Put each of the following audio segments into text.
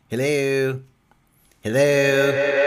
Hello. Hello.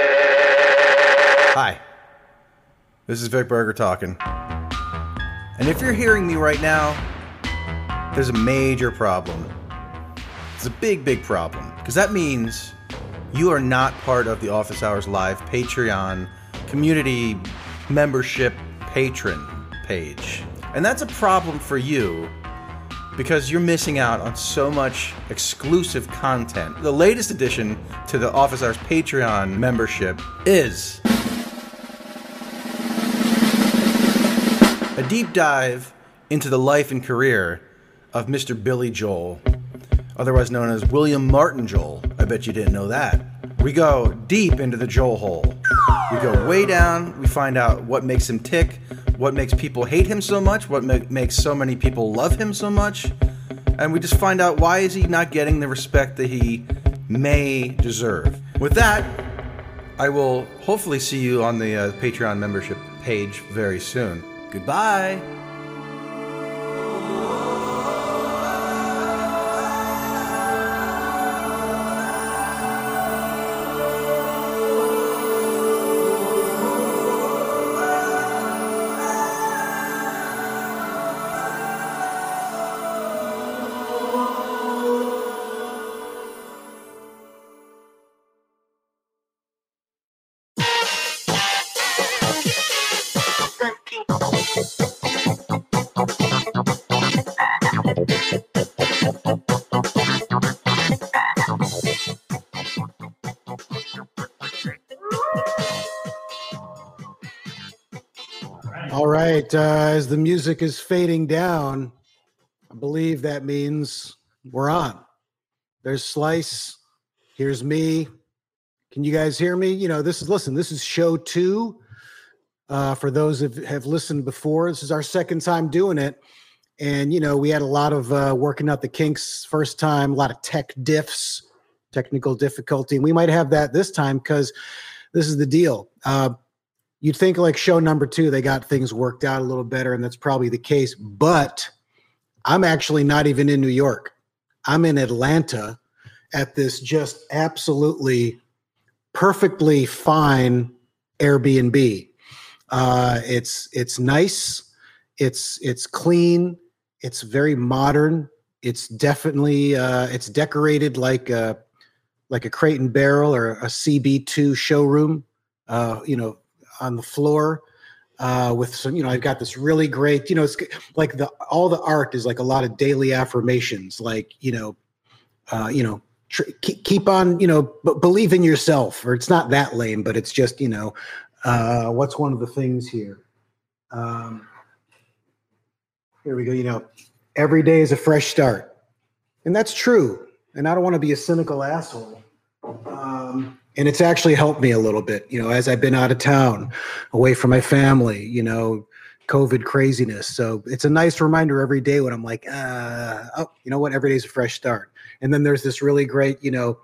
Hi. This is Vic Berger talking. And if you're hearing me right now, there's a major problem. It's a big, big problem. Because that means you are not part of the Office Hours Live Patreon community membership patron page. And that's a problem for you because you're missing out on so much exclusive content. The latest addition to the Office Hours Patreon membership is a deep dive into the life and career of Mr. Billy Joel, otherwise known as William Martin Joel. I bet you didn't know that. We go deep into the Joel hole. We go way down. We find out what makes him tick, what makes people hate him so much, what makes so many people love him so much, and we just find out why is he not getting the respect that he may deserve. With that, I will hopefully see you on the Patreon membership page very soon. Goodbye. All right, as the music is fading down, I believe that means we're on. There's Slice. Here's me. Can you guys hear me? You know, this is show 2. For those that have listened before, this is our second time doing it. And, you know, we had a lot of working out the kinks first time, a lot of technical difficulty. And we might have that this time because this is the deal. You'd think like show number 2, they got things worked out a little better, and that's probably the case. But I'm actually not even in New York. I'm in Atlanta at this just absolutely perfectly fine Airbnb. It's nice. It's clean. It's very modern. It's definitely it's decorated like a Crate and Barrel or a CB2 showroom. You know, on the floor with some, you know, I've got this really great, you know, it's like all the art is like a lot of daily affirmations, like, keep on, believe in yourself, or it's not that lame, but it's just, what's one of the things here? Here we go. Every day is a fresh start. And that's true. And I don't want to be a cynical asshole. And it's actually helped me a little bit, as I've been out of town, away from my family, COVID craziness. So it's a nice reminder every day when I'm like, you know what? Every day is a fresh start. And then there's this really great,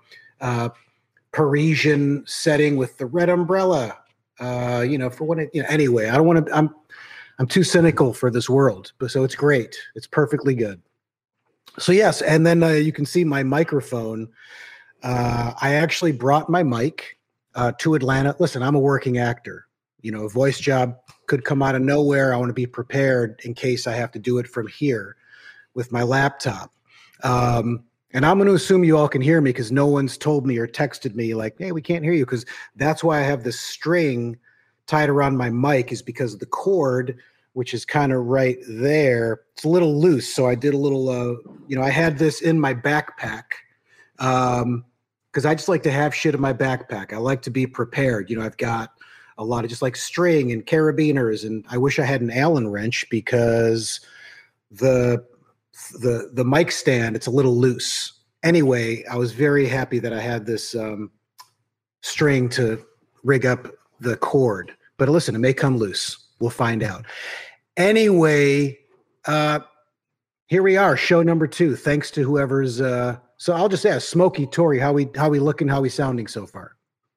Parisian setting with the red umbrella, for when anyway, I don't want to, I'm too cynical for this world, but so it's great. It's perfectly good. So yes. And then you can see my microphone. I actually brought my mic to Atlanta. Listen, I'm a working actor. A voice job could come out of nowhere. I want to be prepared in case I have to do it from here with my laptop. And I'm going to assume you all can hear me because no one's told me or texted me like, hey, we can't hear you, because that's why I have this string tied around my mic, is because of the cord, which is kind of right there. It's a little loose. So I did a little, I had this in my backpack. Because I just like to have shit in my backpack. I like to be prepared. I've got a lot of just like string and carabiners, and I wish I had an Allen wrench because the mic stand, it's a little loose. Anyway, I was very happy that I had this string to rig up the cord. But listen, it may come loose. We'll find out. Anyway, here we are, show number 2. Thanks to whoever's. So I'll just ask Smokey, Tori, how we looking, how we sounding so far?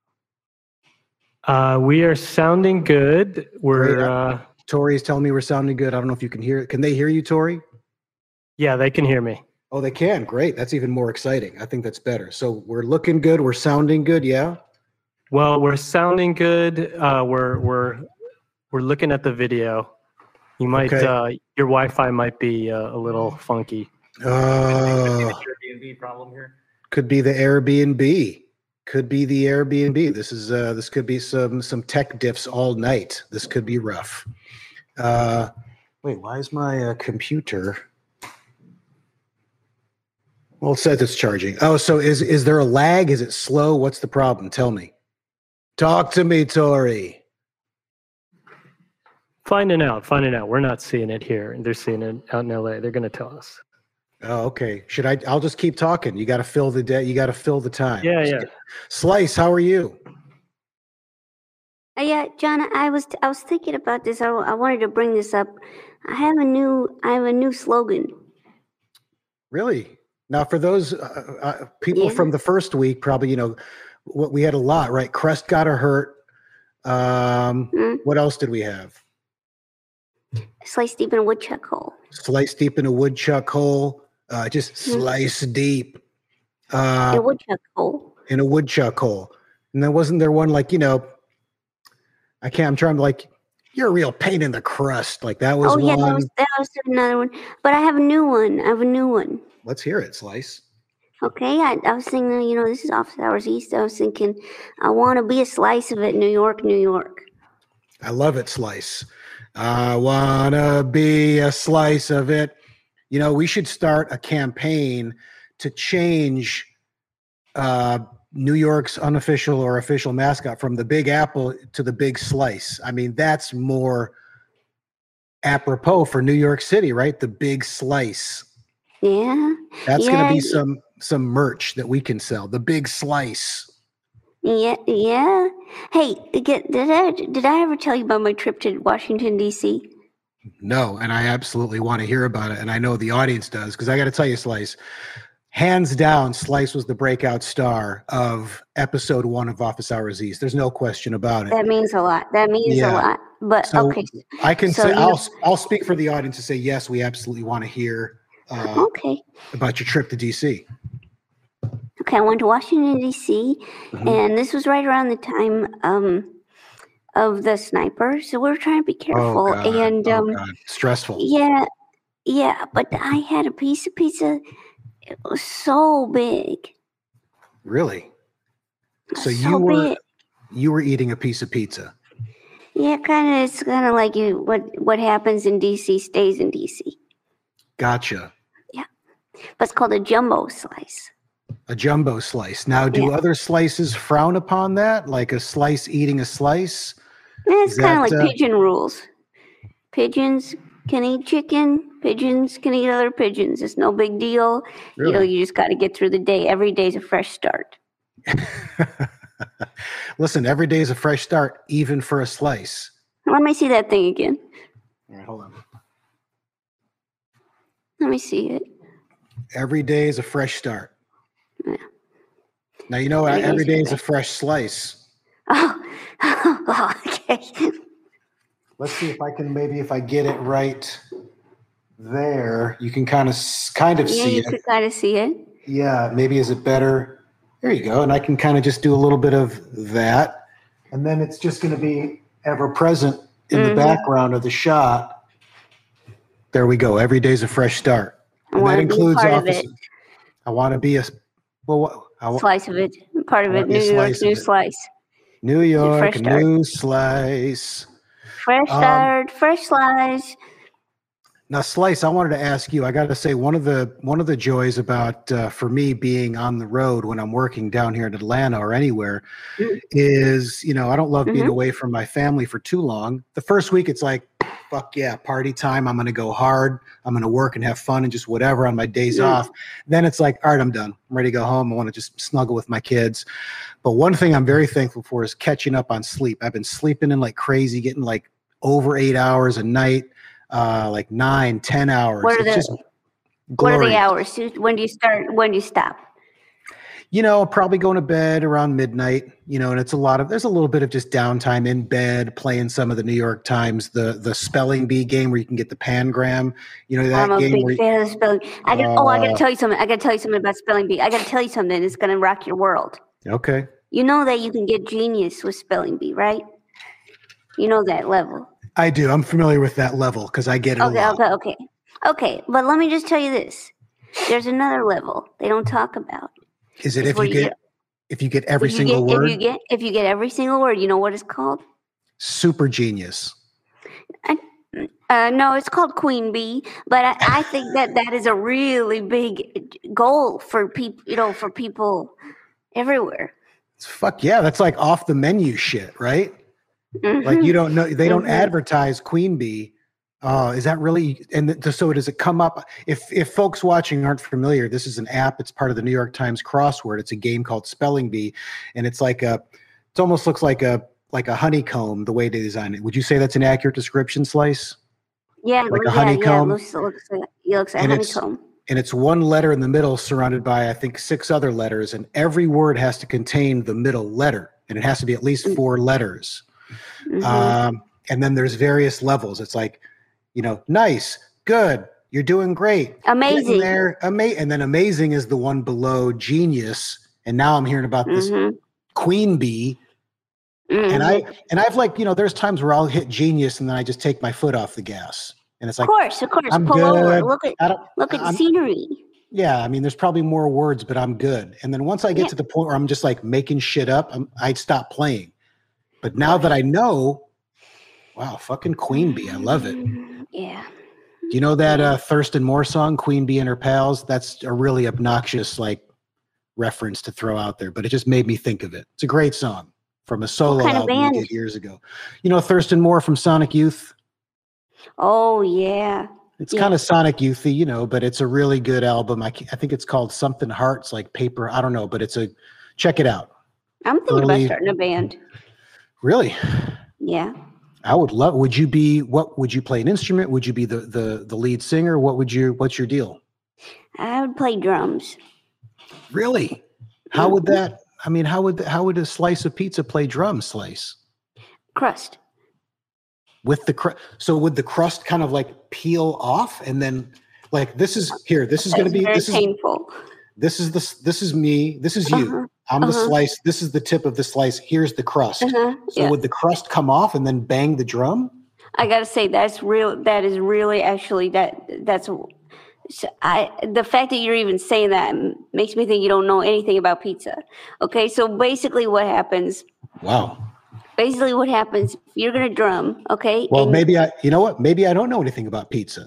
We are sounding good. Tori is telling me we're sounding good. I don't know if you can hear it. Can they hear you, Tori? Yeah, they can hear me. Oh, they can. Great. That's even more exciting. I think that's better. So we're looking good. We're sounding good. Yeah. Well, we're sounding good. We're looking at the video. You might Okay. your Wi-Fi might be a little funky. Airbnb problem here. Could be the Airbnb. Could be the Airbnb. This could be some tech diffs all night. This could be rough. Wait, why is my computer? Well, it says it's charging. Oh, so is there a lag? Is it slow? What's the problem? Tell me. Talk to me, Tori. Finding out. We're not seeing it here. They're seeing it out in LA. They're going to tell us. Oh, okay. I'll just keep talking. You got to fill the day. You got to fill the time. Yeah. Slice, how are you? Yeah, John, I was thinking about this. I wanted to bring this up. I have a new slogan. Really? Now, for those people from the first week, probably what we had a lot, right? Crest got a hurt. What else did we have? Slice deep in a woodchuck hole. Slice deep in a woodchuck hole. Just slice deep. A woodchuck hole. In a woodchuck hole. And then wasn't there one I'm trying to you're a real pain in the crust. Like that was one. Yeah, that was another one. But I have a new one. Let's hear it, Slice. Okay, I was thinking, this is Office Hours East. I was thinking, I want to be a slice of it, New York, New York. I love it, Slice. I want to be a slice of it. We should start a campaign to change New York's unofficial or official mascot from the Big Apple to the Big Slice. I mean, that's more apropos for New York City, right? The Big Slice. Yeah. That's going to be some merch that we can sell. The Big Slice. Yeah. Hey, did I ever tell you about my trip to Washington, D.C.? No, and I absolutely want to hear about it, and I know the audience does, because I got to tell you, Slice, hands down, Slice was the breakout star of episode 1 of Office Hours East. There's no question about it. That means a lot. A lot. But so okay, I can say I'll speak for the audience to say yes, we absolutely want to hear about your trip to DC. Okay, I went to Washington D.C. And this was right around the time of the sniper, so we were trying to be careful. God. Stressful. Yeah, but I had a piece of pizza. It was so big. Really? So big. You were eating a piece of pizza. Yeah, it's kind of like what happens in DC stays in DC. Gotcha. Yeah, but it's called a jumbo slice. A jumbo slice. Now, do other slices frown upon that? Like a slice eating a slice? It's kind of like pigeon rules. Pigeons can eat chicken. Pigeons can eat other pigeons. It's no big deal. Really? You just got to get through the day. Every day's a fresh start. Listen, every day is a fresh start, even for a slice. Let me see that thing again. All right, hold on. Let me see it. Every day is a fresh start. Yeah. Now, you know what? Every day is a fresh slice. Oh, okay. Let's see if I get it right there. You can kind of see it. Yeah, you can kind of see it. Yeah, maybe is it better? There you go. And I can kind of just do a little bit of that. And then it's just going to be ever present in the background of the shot. There we go. Every day's a fresh start. And that includes office. I want to be a slice of it. Part of it. New York, new slice. New York, new slice. Fresh start, fresh slice. Now, Slice, I wanted to ask you, I got to say, one of the joys about, for me being on the road when I'm working down here in Atlanta or anywhere is, I don't love being away from my family for too long. The first week, it's like, fuck yeah, party time. I'm going to go hard. I'm going to work and have fun and just whatever on my days off. Then it's like, all right, I'm done. I'm ready to go home. I want to just snuggle with my kids. But one thing I'm very thankful for is catching up on sleep. I've been sleeping in like crazy, getting like over 8 hours a night. Like 9, 10 hours. What are the hours? When do you start? When do you stop? Probably going to bed around midnight, and there's a little bit of just downtime in bed playing some of the New York Times, the spelling bee game where you can get the pangram, that I'm a game big where fan of spelling. I got to tell you something. I got to tell you something about spelling bee. I got to tell you something that's going to rock your world. okay. You know that you can get genius with spelling bee, right? You know that level. I do. I'm familiar with that level because I get it a lot. Okay. But let me just tell you this. There's another level they don't talk about. Is it if you get every single word? If you get every single word, you know what it's called? Super genius. No, it's called Queen Bee. But I think that is a really big goal for people, for people everywhere. Fuck yeah, that's like off the menu shit, right? Mm-hmm. Like you don't know, they don't advertise Queen Bee. Is that really? And so does it come up? If folks watching aren't familiar, this is an app. It's part of the New York Times crossword. It's a game called Spelling Bee, and it's like it almost looks like a honeycomb the way they design it. Would you say that's an accurate description, Slice? Yeah, like a honeycomb. Yeah, looks like a honeycomb. And it's one letter in the middle surrounded by, I think, 6 other letters, and every word has to contain the middle letter, and it has to be at least 4 letters. Mm-hmm. And then there's various levels. It's like, nice, good, you're doing great, amazing. And then amazing is the one below genius. And now I'm hearing about this Queen Bee. Mm-hmm. And I've like, there's times where I'll hit genius and then I just take my foot off the gas. And it's like, of course, I'm pull good. over. Look at scenery. Yeah, I mean, there's probably more words, but I'm good. And then once I get to the point where I'm just like making shit up, I'd stop playing. But now that I know, wow, fucking Queen Bee, I love it. Yeah. Do you know that Thurston Moore song, Queen Bee and Her Pals? That's a really obnoxious reference to throw out there, but it just made me think of it. It's a great song from a solo album he did years ago. Thurston Moore from Sonic Youth? Oh, yeah. It's kind of Sonic Youthy, but it's a really good album. I think it's called Something Hearts, like paper. I don't know, but check it out. I'm thinking about starting a band. Really? Yeah. I would love. Would you play an instrument? Would you be the lead singer? What's your deal? I would play drums. Really? How would that? I mean, how would a slice of pizza play drums? Slice crust. With the crust, so would the crust kind of like peel off, and then this is going to be painful. This is me. This is you. I'm the slice. This is the tip of the slice. Here's the crust. So would the crust come off and then bang the drum? I gotta say that's real. That is really actually that's. The fact that you're even saying that makes me think you don't know anything about pizza. Okay, so basically what happens? Wow. Basically what happens? You're gonna drum. Okay. Well, maybe you know what? Maybe I don't know anything about pizza.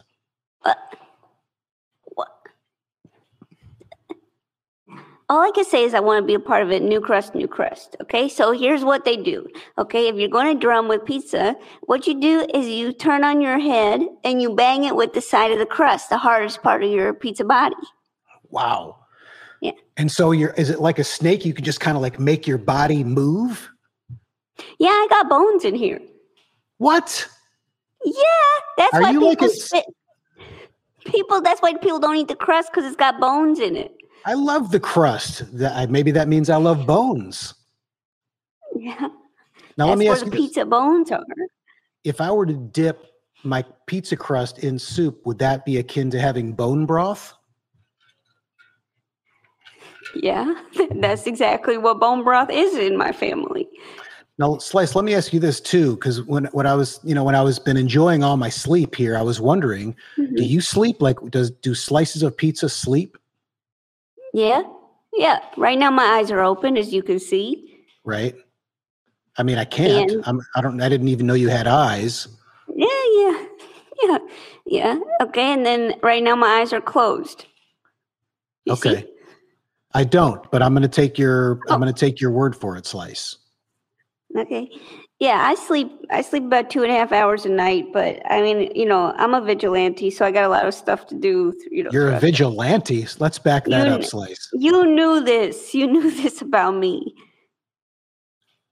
All I can say is I want to be a part of it. New crust, new crust. Okay, so here's what they do. Okay, if you're going to drum with pizza, what you do is you turn on your head and you bang it with the side of the crust, the hardest part of your pizza body. Wow. Yeah. And so is it like a snake? You can just kind of make your body move? Yeah, I got bones in here. What? Yeah, that's why people that's why people don't eat the crust, because it's got bones in it. I love the crust. Maybe that means I love bones. Yeah. Now let me ask you this. Pizza bones are. If I were to dip my pizza crust in soup, would that be akin to having bone broth? Yeah, that's exactly what bone broth is in my family. Now, Slice, let me ask you this too, because when I was been enjoying all my sleep here, I was wondering, do you sleep? Do slices of pizza sleep? Yeah. Right now, my eyes are open, as you can see. Right. I mean, I can't. I didn't even know you had eyes. Yeah. Okay, and then right now my eyes are closed. You okay. See? I don't, but I'm going to take your word for it, Slice. Okay. Yeah, I sleep about 2.5 hours a night, but I mean, I'm a vigilante, so I got a lot of stuff to do. You're a vigilante. Let's back that up, Slice. You knew this. You knew this about me.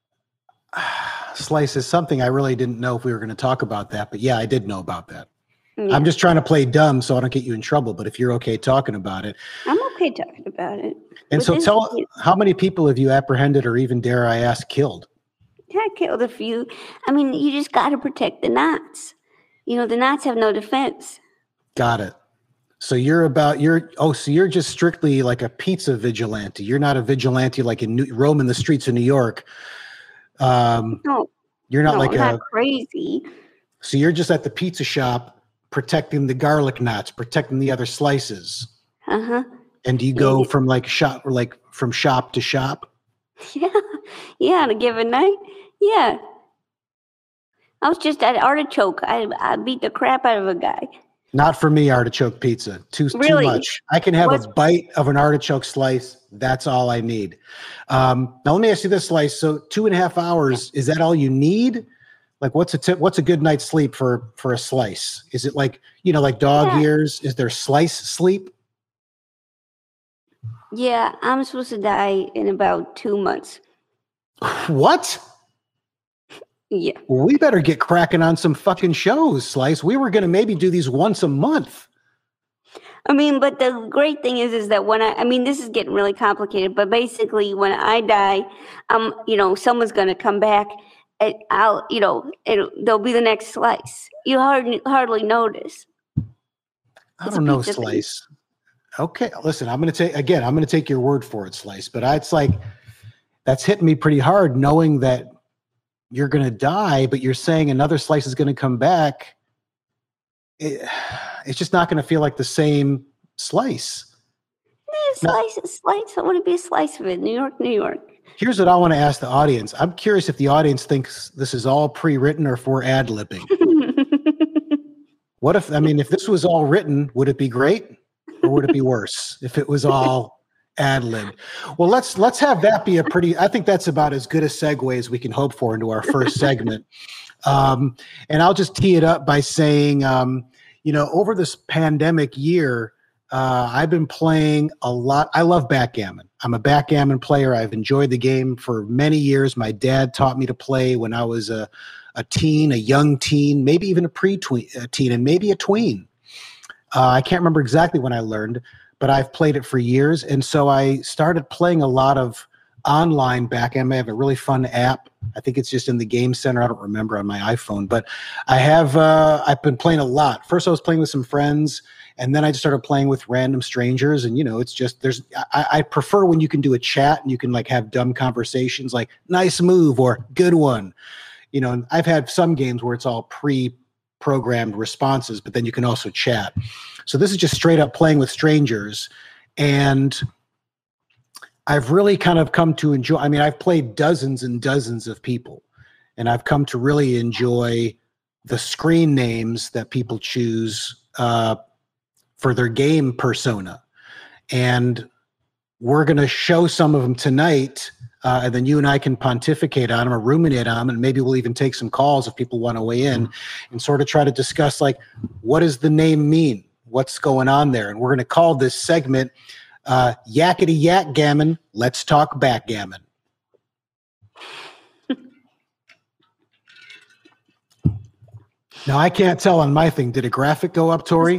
Slice is something I really didn't know if we were going to talk about that, but yeah, I did know about that. Yeah. I'm just trying to play dumb so I don't get you in trouble. But if you're okay talking about it, I'm okay talking about it. and But so this- tell how many people have you apprehended, or even dare I ask, killed? I killed a few. I mean, you just got to protect the knots. You know, the knots have no defense. Got it. So so you're just strictly like a pizza vigilante. You're not a vigilante like roaming the streets of New York. No, You're not like not crazy. So you're just at the pizza shop protecting the garlic knots, protecting the other slices. Uh-huh. And do you go from from shop to shop? Yeah, on a given night. Yeah. I was just at Artichoke. I beat the crap out of a guy. Not for me, artichoke pizza. Too Really? much. I can have a bite of an artichoke slice. That's all I need. Now let me ask you this, Slice. So 2.5 hours, is that all you need? Like what's a good night's sleep for a slice? Is it like, like dog ears? Is there slice sleep? Yeah, I'm supposed to die in about 2 months. What? Yeah. Well, we better get cracking on some fucking shows, Slice. We were going to maybe do these once a month. I mean, but the great thing is that when this is getting really complicated, but basically when I die, someone's going to come back and they'll be the next Slice. You hardly notice. I don't know, Slice. Okay, listen, I'm going to take your word for it, Slice, but it's like, that's hitting me pretty hard knowing that you're going to die, but you're saying another Slice is going to come back. It's just not going to feel like the same Slice. Slice is Slice. I want to be a Slice of it. New York, New York. Here's what I want to ask the audience. I'm curious if the audience thinks this is all pre-written or if we're ad-libbing. If this was all written, would it be great or would it be worse if it was all ad-lib? Well, let's have that be I think that's about as good a segue as we can hope for into our first segment. And I'll just tee it up by saying, over this pandemic year, I've been playing a lot. I love backgammon. I'm a backgammon player. I've enjoyed the game for many years. My dad taught me to play when I was a young teen, maybe even a pre-teen, and maybe a tween. I can't remember exactly when I learned, but I've played it for years. And so I started playing a lot of online backgammon. I have a really fun app. I think it's just in the Game Center. I don't remember on my iPhone, but I've been playing a lot. First I was playing with some friends, and then I just started playing with random strangers. And, it's just, I prefer when you can do a chat and you can like have dumb conversations like nice move or good one, and I've had some games where it's all pre-programmed responses, but then you can also chat. So this is just straight up playing with strangers. And I've really kind of come to enjoy, I've played dozens and dozens of people, and I've come to really enjoy the screen names that people choose for their game persona. And we're going to show some of them tonight, and then you and I can pontificate on them or ruminate on them, and maybe we'll even take some calls if people want to weigh in and sort of try to discuss, like, what does the name mean? What's going on there? And we're going to call this segment Yakety Yak Gammon, Let's Talk Backgammon. Now, I can't tell on my thing. Did a graphic go up, Tori?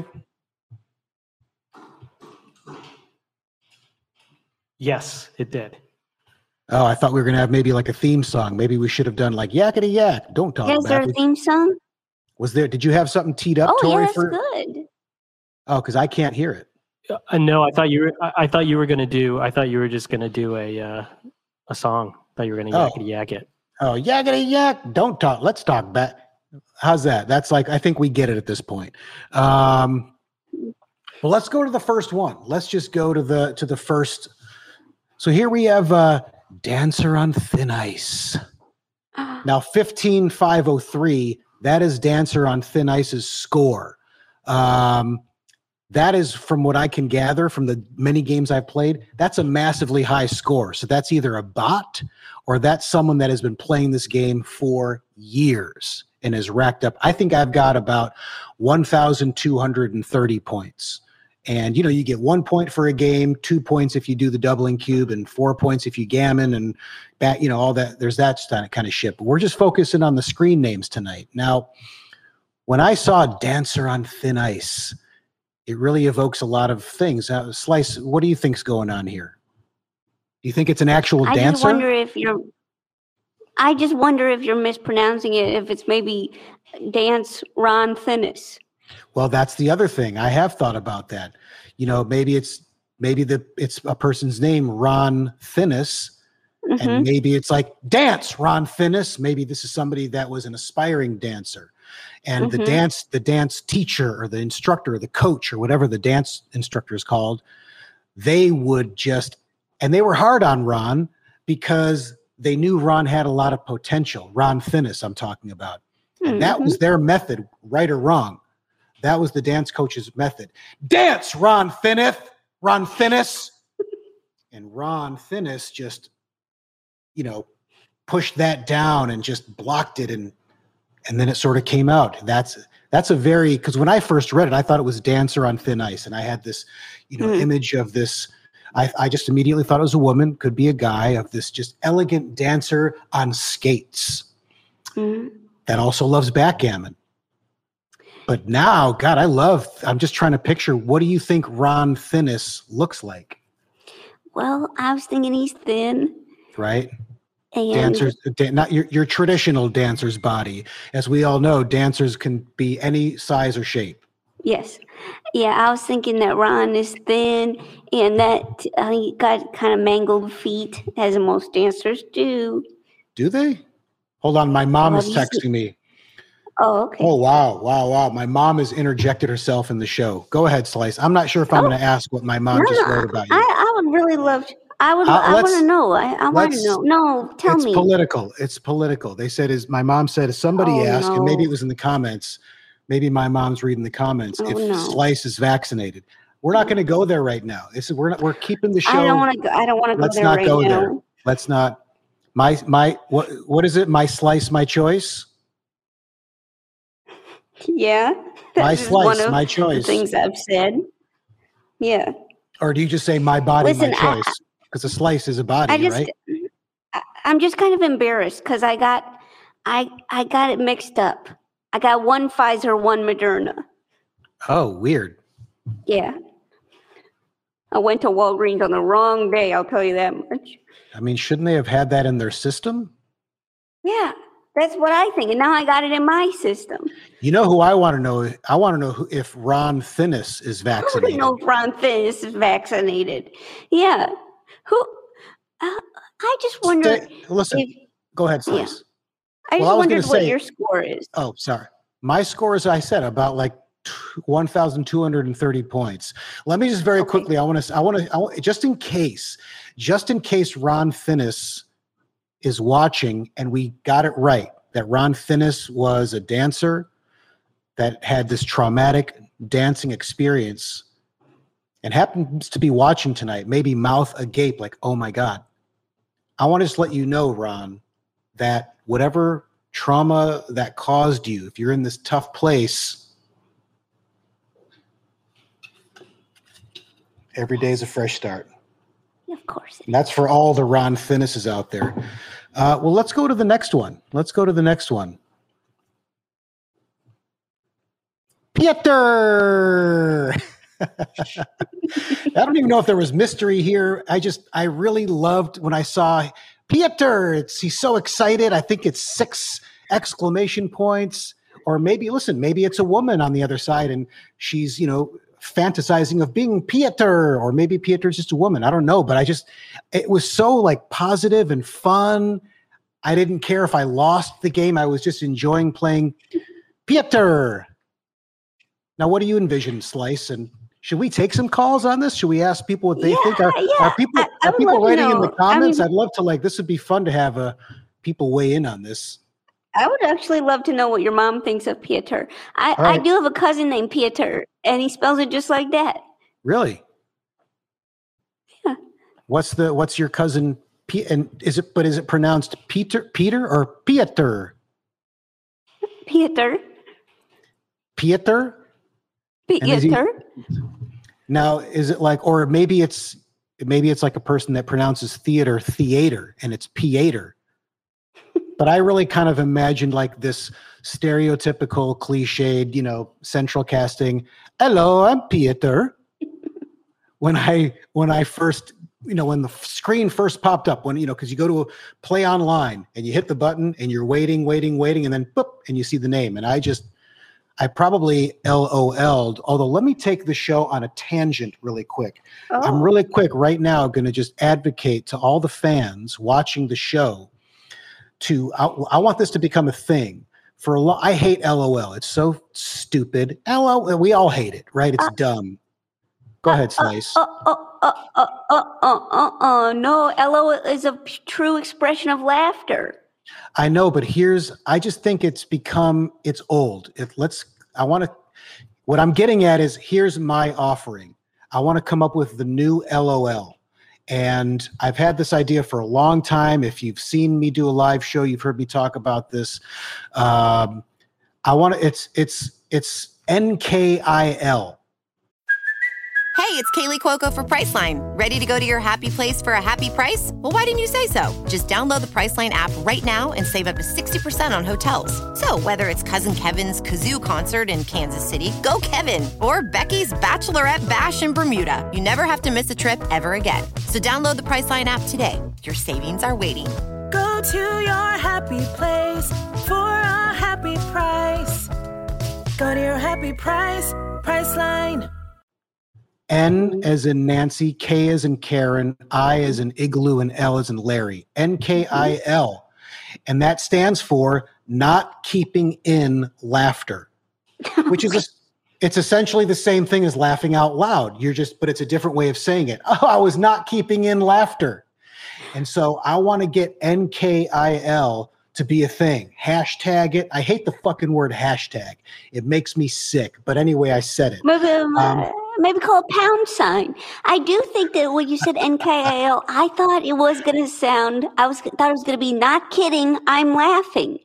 Yes, it did. Oh, I thought we were going to have maybe like a theme song. Maybe we should have done like Yakety Yak. Don't talk about it. Is there a theme song? Was there? Did you have something teed up, Tori? Yeah, that's good. Oh, because I can't hear it. No, I thought you were going to do. I thought you were just going to do a song. I thought you were going to yakety yak it. Oh, yakety yak! Don't talk. Let's talk back. How's that? That's like, I think we get it at this point. Well, let's go to the first one. Let's just go to the first. So here we have Dancer on Thin Ice. Now 15503. That is Dancer on Thin Ice's score. That is, from what I can gather from the many games I've played, that's a massively high score. So that's either a bot or that's someone that has been playing this game for years and has racked up. I think I've got about 1,230 points. And, you get 1 point for a game, 2 points if you do the doubling cube, and 4 points if you gammon and that, all that. There's that kind of shit. But we're just focusing on the screen names tonight. Now, when I saw Dancer on Thin Ice, it really evokes a lot of things. Slice, what do you think's going on here? Do you think it's an actual dancer? I just wonder if you're mispronouncing it, if it's maybe Dance Ron Finnis. Well, that's the other thing. I have thought about that. Maybe it's a person's name, Ron Finnis, and maybe it's like Dance Ron Finnis. Maybe this is somebody that was an aspiring dancer, and the dance teacher or the instructor or the coach or whatever the dance instructor is called, they would and they were hard on Ron because they knew Ron had a lot of potential. Ron Finnis, I'm talking about. And that was their method, right or wrong. That was the dance coach's method. Dance, Ron Finnis. And Ron Finnis just, pushed that down and just blocked it. And then it sort of came out. That's because when I first read it, I thought it was Dancer on Thin Ice. And I had this, image of this. I just immediately thought it was a woman, could be a guy, of this just elegant dancer on skates that also loves backgammon. But now, God, I'm just trying to picture, what do you think Ron Finnis looks like? Well, I was thinking he's thin. Right? And dancers, not your traditional dancer's body. As we all know, dancers can be any size or shape. Yes. Yeah, I was thinking that Ron is thin and that he got kind of mangled feet, as most dancers do. Do they? Hold on, my mom is texting me. Oh, okay. Oh, wow. My mom has interjected herself in the show. Go ahead, Slice. I'm not sure if I'm going to ask what my mom just wrote about you. I would really love to. I want to know. I want to know. No, tell me. It's political. They said, my mom said, somebody asked, and maybe it was in the comments, maybe my mom's reading the comments, Slice is vaccinated. We're not going to go there right now. We're keeping the show. I don't want to go there right now. Let's not go there. Let's not. What is it? My Slice, my choice? Yeah. My Slice, my choice. The things I've said. Yeah. Or do you just say my body, my choice? Because a slice is a body, right? I'm just kind of embarrassed because I got it mixed up. I got one Pfizer, one Moderna. Oh, weird. Yeah. I went to Walgreens on the wrong day, I'll tell you that much. I mean, shouldn't they have had that in their system? Yeah, that's what I think. And now I got it in my system. You know who I want to know? I want to know if Ron Finnis is vaccinated. I don't know if Ron Finnis is vaccinated. Yeah. I just wonder. Listen, go ahead, Slice. Yeah. I just wondered what your score is. Oh, sorry. My score, as I said, about like 1,230 points. Let me just very quickly. I want to just in case Ron Finnis is watching and we got it right, that Ron Finnis was a dancer that had this traumatic dancing experience and happens to be watching tonight, maybe mouth agape, like, oh my God. I want to just let you know, Ron, that whatever trauma that caused you, if you're in this tough place, every day is a fresh start. Of course. And that's for all the Ron Finnis's out there. Well, let's go to the next one. Pieter! I don't even know if there was mystery here. I really loved when I saw Pieter. He's so excited. I think it's 6 exclamation points. Or maybe it's a woman on the other side and she's, fantasizing of being Pieter, or maybe Pieter's just a woman. I don't know, but it was so like positive and fun. I didn't care if I lost the game. I was just enjoying playing Pieter. Now, what do you envision, Slice? And should we take some calls on this? Should we ask people what they think? Are people writing in the comments? I'd love to, this would be fun to have people weigh in on this. I would actually love to know what your mom thinks of Pieter. I do have a cousin named Pieter, and he spells it just like that. Really? Yeah. What's your cousin? And is it pronounced Peter or Pieter? Pieter. Pieter? Pieter. Now, is it like, or maybe it's like a person that pronounces theater, and it's Pieter. But I really kind of imagined like this stereotypical, cliched, central casting. Hello, I'm Peter. When I first, when the screen first popped up, because you go to play online and you hit the button and you're waiting, and then boop, and you see the name. And I probably LOL'd, although let me take the show on a tangent really quick. Oh. I'm really quick right now going to just advocate to all the fans watching the show I want this to become a thing. I hate LOL. It's so stupid. LOL, we all hate it, right? It's dumb. Go ahead, Slice. No, LOL is a true expression of laughter. I know, but I just think it's old. What I'm getting at is, here's my offering. I want to come up with the new LOL. And I've had this idea for a long time. If you've seen me do a live show, you've heard me talk about this. It's NKIL. Hey, it's Kaylee Cuoco for Priceline. Ready to go to your happy place for a happy price? Well, why didn't you say so? Just download the Priceline app right now and save up to 60% on hotels. So whether it's Cousin Kevin's Kazoo Concert in Kansas City, go Kevin, or Becky's Bachelorette Bash in Bermuda, you never have to miss a trip ever again. So download the Priceline app today. Your savings are waiting. Go to your happy place for a happy price. Go to your happy price, Priceline. N as in Nancy, K as in Karen, I as in Igloo, and L as in Larry. NKIL. And that stands for not keeping in laughter, which is it's essentially the same thing as laughing out loud. But it's a different way of saying it. Oh, I was not keeping in laughter. And so I want to get NKIL to be a thing. Hashtag it. I hate the fucking word hashtag. It makes me sick. But anyway, I said it. Maybe call a pound sign. I do think that when you said NKIL, I thought it was going to sound, thought it was going to be not kidding, I'm laughing.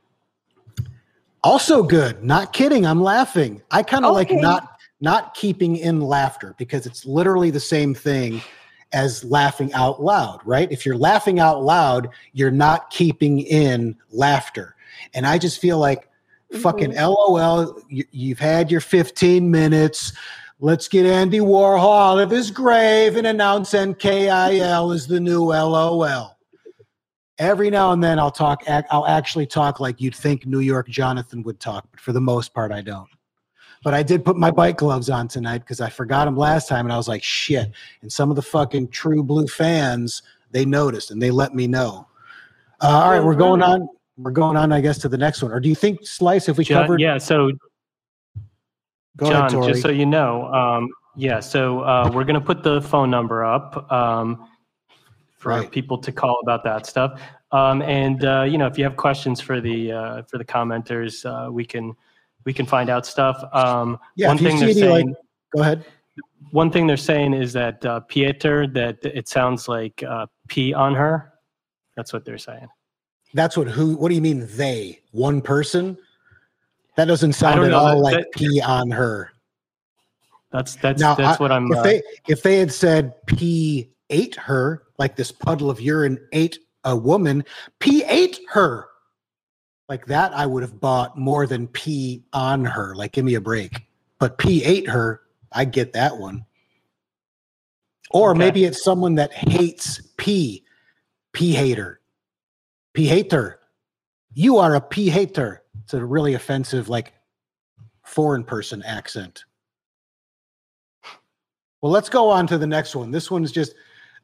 Also good. Not kidding, I'm laughing. I kind of like not keeping in laughter, because it's literally the same thing as laughing out loud, right? If you're laughing out loud, you're not keeping in laughter. And I just feel like fucking LOL, you've had your 15 minutes. Let's get Andy Warhol out of his grave and announce NKIL is the new LOL. Every now and then I'll actually talk like you'd think New York Jonathan would talk, but for the most part I don't. But I did put my bike gloves on tonight because I forgot them last time, and I was like, shit. And some of the fucking true blue fans, they noticed and they let me know. All right, we're going on. We're going on, I guess, to the next one. Or do you think, Slice, if we covered? Yeah. So, go John, ahead, Tori. just so you know, we're going to put the phone number up for people to call about that stuff. If you have questions for the commenters, we can find out stuff. One thing they're saying. Go ahead. One thing they're saying is that Pieter, that it sounds like pee on her. That's what they're saying. That's what do you mean they? One person? That doesn't sound at all like pee on her. That's what I'm. If they had said pee ate her, like this puddle of urine ate a woman, pee ate her. Like that, I would have bought more than pee on her. Like, give me a break. But pee ate her, I get that one. Or maybe it's someone that hates pee. Pee hater. Pee hater. You are a pee hater. It's a really offensive, like, foreign person accent. Well, let's go on to the next one. This one's just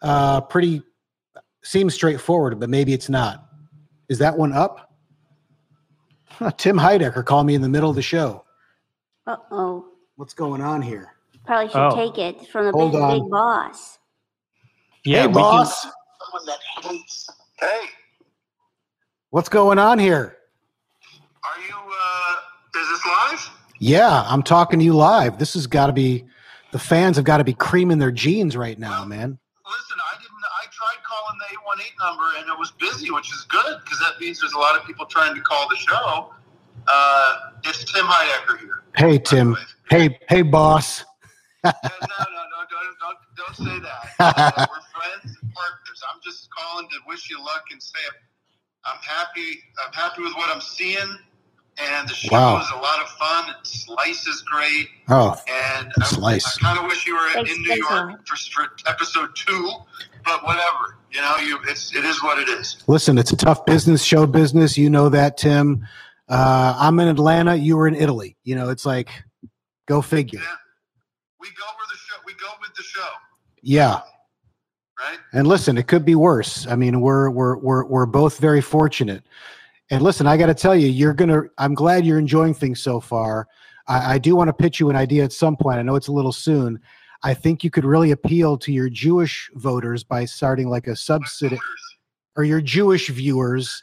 seems straightforward, but maybe it's not. Is that one up? Tim Heidecker called me in the middle of the show. Uh-oh. What's going on here? Probably should take it from the big boss. Yeah, hey, boss. Someone that hates. Hey. What's going on here? Are you, is this live? Yeah, I'm talking to you live. This has got to be, the fans have got to be creaming their jeans right now, man. Listen, I tried calling the 818 number and it was busy, which is good because that means there's a lot of people trying to call the show. It's Tim Heidecker here. Hey, Tim. Hey, boss. No, don't say that. We're friends and partners. I'm just calling to wish you luck and say I'm happy with what I'm seeing, and the show is a lot of fun. Slice is great. Oh, and Slice. I kind of wish you were in New York for episode 2, but whatever. You know, it is what it is. Listen, it's a tough business, show business. You know that, Tim. I'm in Atlanta. You were in Italy. You know, it's like, go figure. Yeah. We go with the show. Yeah. Right. And listen, it could be worse. I mean, we're both very fortunate. And listen, I got to tell you, I'm glad you're enjoying things so far. I do want to pitch you an idea at some point. I know it's a little soon. I think you could really appeal to your Jewish voters by starting like a subsidy, or your Jewish viewers.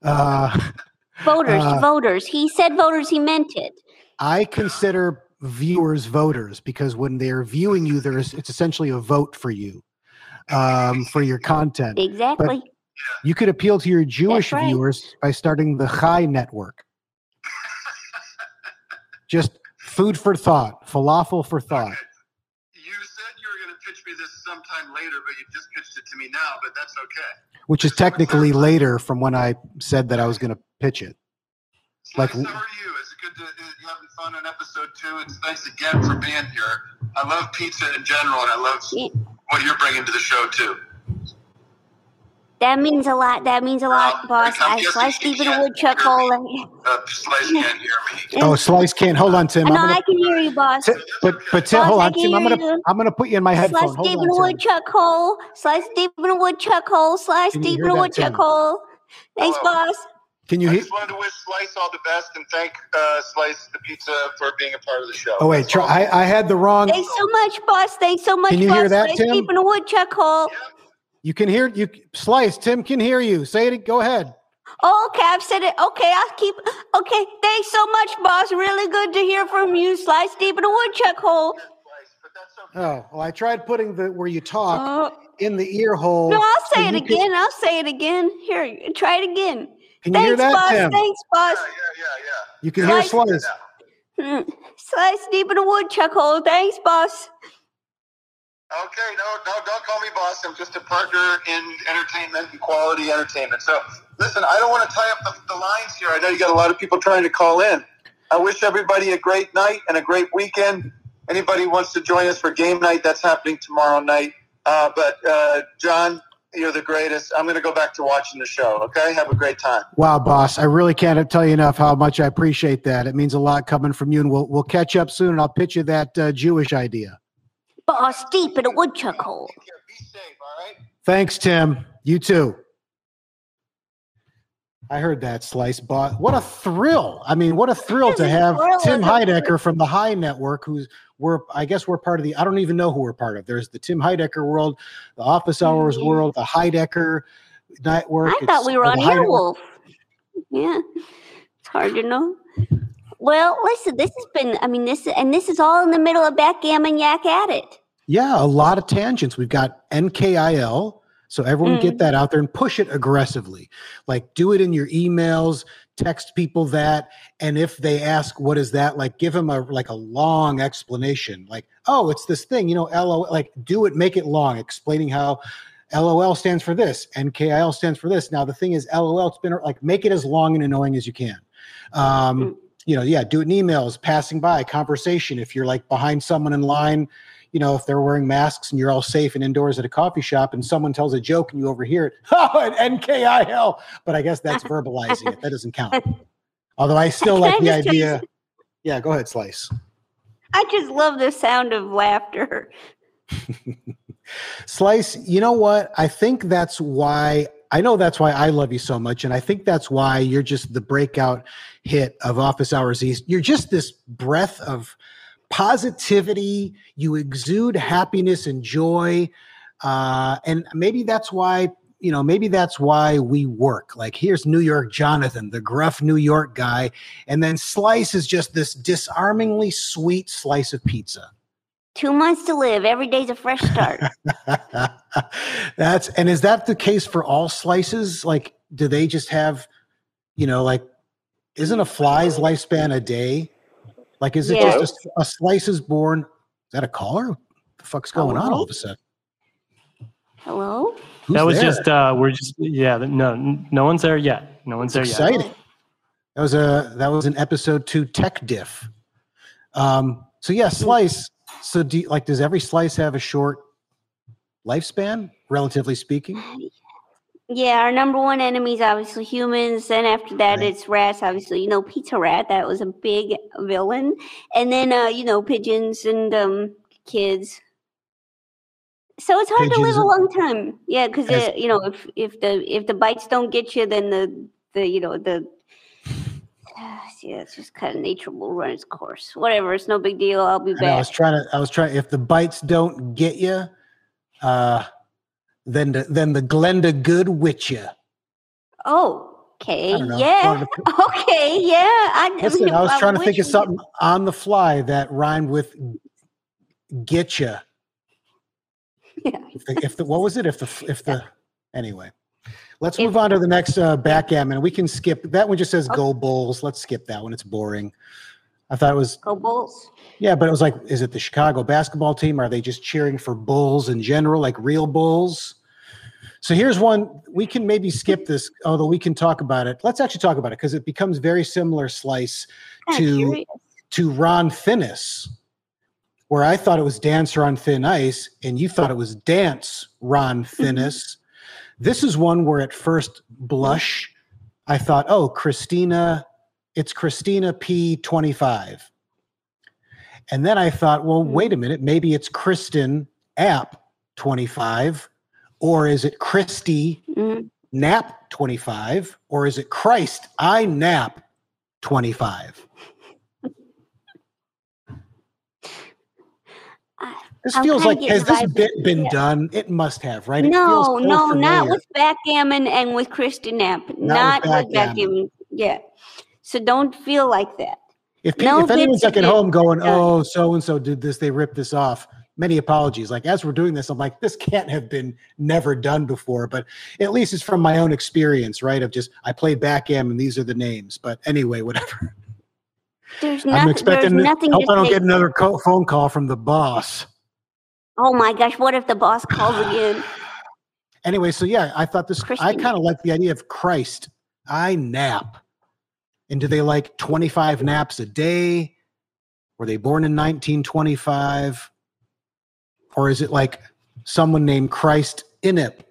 Voters. He said voters. He meant it. I consider viewers voters because when they're viewing you, it's essentially a vote for you. For your content. Exactly. But you could appeal to your Jewish viewers by starting the Chai Network. Just food for thought, falafel for thought. Okay. You said you were going to pitch me this sometime later, but you just pitched it to me now, but that's okay. Which is technically later from when I said that I was going to pitch it. Like, how are you? Is it good you having fun on episode 2? It's nice again for being here. I love pizza in general, and I love what you're bringing to the show too. That means a lot. Boss. I Slice deep in a woodchuck hole. Slice can't hear me. Oh, Slice can't. Hold on, Tim. No, I can hear you, boss. But Tim, hold on, Tim. I'm gonna put you in my headphones. Slice deep in a woodchuck hole. Slice deep in a woodchuck hole. Slice deep in a woodchuck hole. Thanks, boss. Can you I hear? just wanted to wish Slice all the best and thank Slice the Pizza for being a part of the show. Oh wait, I had the wrong. Thanks so much, boss. Thanks so much. Can you hear that, Slice Tim? deep in a woodchuck hole. Yeah. You can hear you. Slice. Tim can hear you. Say it. Go ahead. Oh, okay, I've said it. Okay, I'll keep. Okay, thanks so much, boss. Really good to hear from you. Slice deep in a woodchuck hole. But that's okay. Oh, well, I tried putting where you talk in the ear hole. No, I'll say it again. I'll say it again. Here, try it again. Can you hear that, boss. Tim? Thanks, boss. Yeah. You can hear Slice. Slice deep in a woodchuck hole. Thanks, boss. Okay, no, don't call me boss. I'm just a partner in entertainment and quality entertainment. So, listen, I don't want to tie up the lines here. I know you got a lot of people trying to call in. I wish everybody a great night and a great weekend. Anybody wants to join us for game night, that's happening tomorrow night. But John, you're the greatest. I'm going to go back to watching the show, okay? Have a great time. Wow, boss. I really can't tell you enough how much I appreciate that. It means a lot coming from you, and we'll catch up soon, and I'll pitch you that Jewish idea. Boss deep in a woodchuck hole. Be safe, all right? Thanks, Tim. You too. I heard that, Slice. Boss. What a thrill. I mean, what a thrill to have Tim Heidecker from the Chai Network, I guess we're part of I don't even know who we're part of. There's the Tim Heidecker world, the Office Hours world, the Heidecker Network. I thought we were on Earwolf. Yeah, it's hard to know. Well, listen, this is all in the middle of Backgammon Yak at It. Yeah, a lot of tangents. We've got NKIL, so everyone get that out there and push it aggressively. Like, do it in your emails, text people that, and if they ask, what is that? Like, give them a long explanation. Like, oh, it's this thing, LOL, like, do it, make it long, explaining how LOL stands for this, NKIL stands for this. Now, the thing is, LOL, it's been, like, make it as long and annoying as you can. Do it in emails, passing by, conversation. If you're like behind someone in line, if they're wearing masks and you're all safe and indoors at a coffee shop and someone tells a joke and you overhear it, an NKIL. But I guess that's verbalizing it. That doesn't count. Although I still like the idea. Yeah, go ahead, Slice. I just love the sound of laughter. Slice, you know what? I think that's why I love you so much. And I think that's why you're just the breakout hit of Office Hours East. You're just this breath of positivity. You exude happiness and joy. And maybe that's why, we work. Like, here's New York Jonathan, the gruff New York guy. And then Slice is just this disarmingly sweet slice of pizza. 2 months to live. Every day's a fresh start. Is that the case for all slices? Like, do they just have, isn't a fly's lifespan a day? Like, is it just a slice is born? Is that a caller? What the fuck's going on all of a sudden? Hello? Who's that was there? just no one's there yet. No one's there yet. Exciting. That was an episode 2 tech diff. So yeah, slice. So does every slice have a short lifespan, relatively speaking? Yeah, our number one enemy is obviously humans. Then after that, it's rats. Obviously, Pizza Rat. That was a big villain. And then, pigeons and kids. So it's hard to live a long time. Yeah, because if the bites don't get you, then it's just kind of nature will run its course. Whatever, it's no big deal. I'll be back. I was trying. If the bites don't get you, then the Glenda good with you. Oh, okay. Yeah. Okay. Yeah. Listen, I was trying to think of something on the fly that rhymed with get you. Yeah. Anyway, let's move on to the next backgammon. We can skip that one. Just says go Bulls. Let's skip that one. It's boring. I thought it was go Bulls. Yeah, but it was like, is it the Chicago basketball team? Are they just cheering for Bulls in general, like real Bulls? So here's one. We can maybe skip this, although we can talk about it. Let's actually talk about it because it becomes very similar slice to Ron Finnis, where I thought it was Dancer on Thin Ice, and you thought it was Dance Ron Finnis. This is one where at first blush, I thought, oh, it's Christina P25. And then I thought, well, wait a minute, maybe it's Kristen App 25, or is it Christy Nap 25, or is it Christ I Nap 25? This feels like, has this bit been done? It must have, right? No, not with backgammon and with Christy Nap. Not with backgammon. Yeah. So don't feel like that. If anyone's like at home going, oh, so-and-so did this, they ripped this off, many apologies. Like as we're doing this, I'm like, this can't have been never done before, but at least it's from my own experience, right? Of just, I played backgammon, these are the names. But anyway, whatever. I'm expecting, hope I don't get another phone call from the boss. Oh my gosh, what if the boss calls again? Anyway, so yeah, I thought I kind of like the idea of Christ, I nap. And do they like 25 naps a day? Were they born in 1925? Or is it like someone named Christ Inip?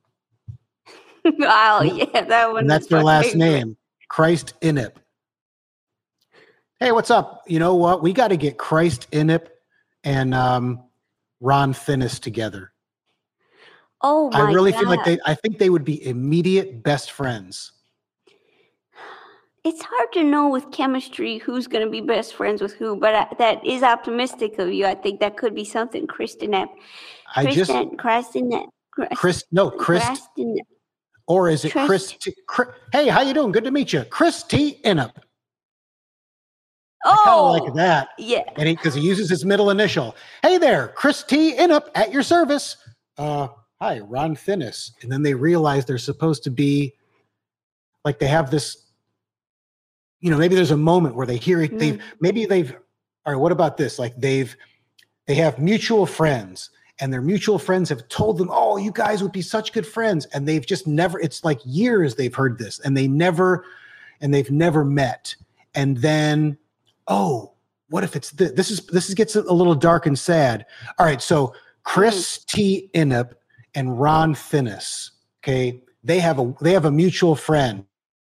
Oh, yeah, that one. And that's their last name, Christ Inip. Hey, what's up? You know what? We got to get Christ Inip and Ron Finnis together. Oh my God. I really feel like I think they would be immediate best friends. It's hard to know with chemistry who's going to be best friends with who, but that is optimistic of you. I think that could be something. Kristen App. Or is it Chris? Hey, how you doing? Good to meet you. Chris T. Innup. I kind of like that. Yeah. And because he uses his middle initial. Hey there, Chris T. Innup at your service. Hi, Ron Finnis. And then they realize they're supposed to be like they have this. Maybe there's a moment where they hear it. All right, what about this? Like they have mutual friends and their mutual friends have told them, oh, you guys would be such good friends. And they've just never, it's like years they've heard this and they've never met. And then, oh, what if it's this gets a little dark and sad. All right. So Chris T. Innup and Ron Finnis. Okay. They have a mutual friend.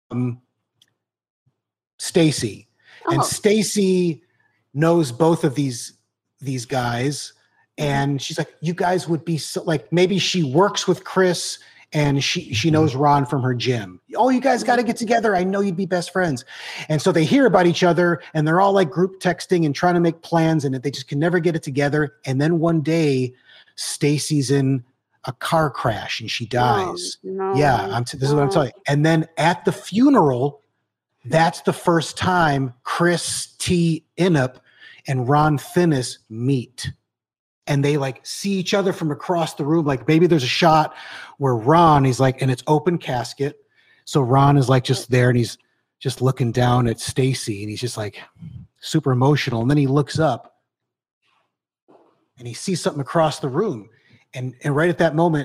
Stacy. And Stacy knows both of these guys. And she's like, you guys would be so, like, maybe she works with Chris and she knows Ron from her gym. Oh, you guys got to get together. I know you'd be best friends. And so they hear about each other and they're all like group texting and trying to make plans and they just can never get it together. And then one day Stacy's in a car crash and she dies. No. Yeah. This is what I'm telling you. And then at the funeral, that's the first time Chris T. Innup and Ron Finnis meet. And they like see each other from across the room. Like maybe there's a shot where Ron, he's like, and it's open casket. So Ron is like just there and he's just looking down at Stacy and he's just like super emotional. And then he looks up and he sees something across the room. And right at that moment,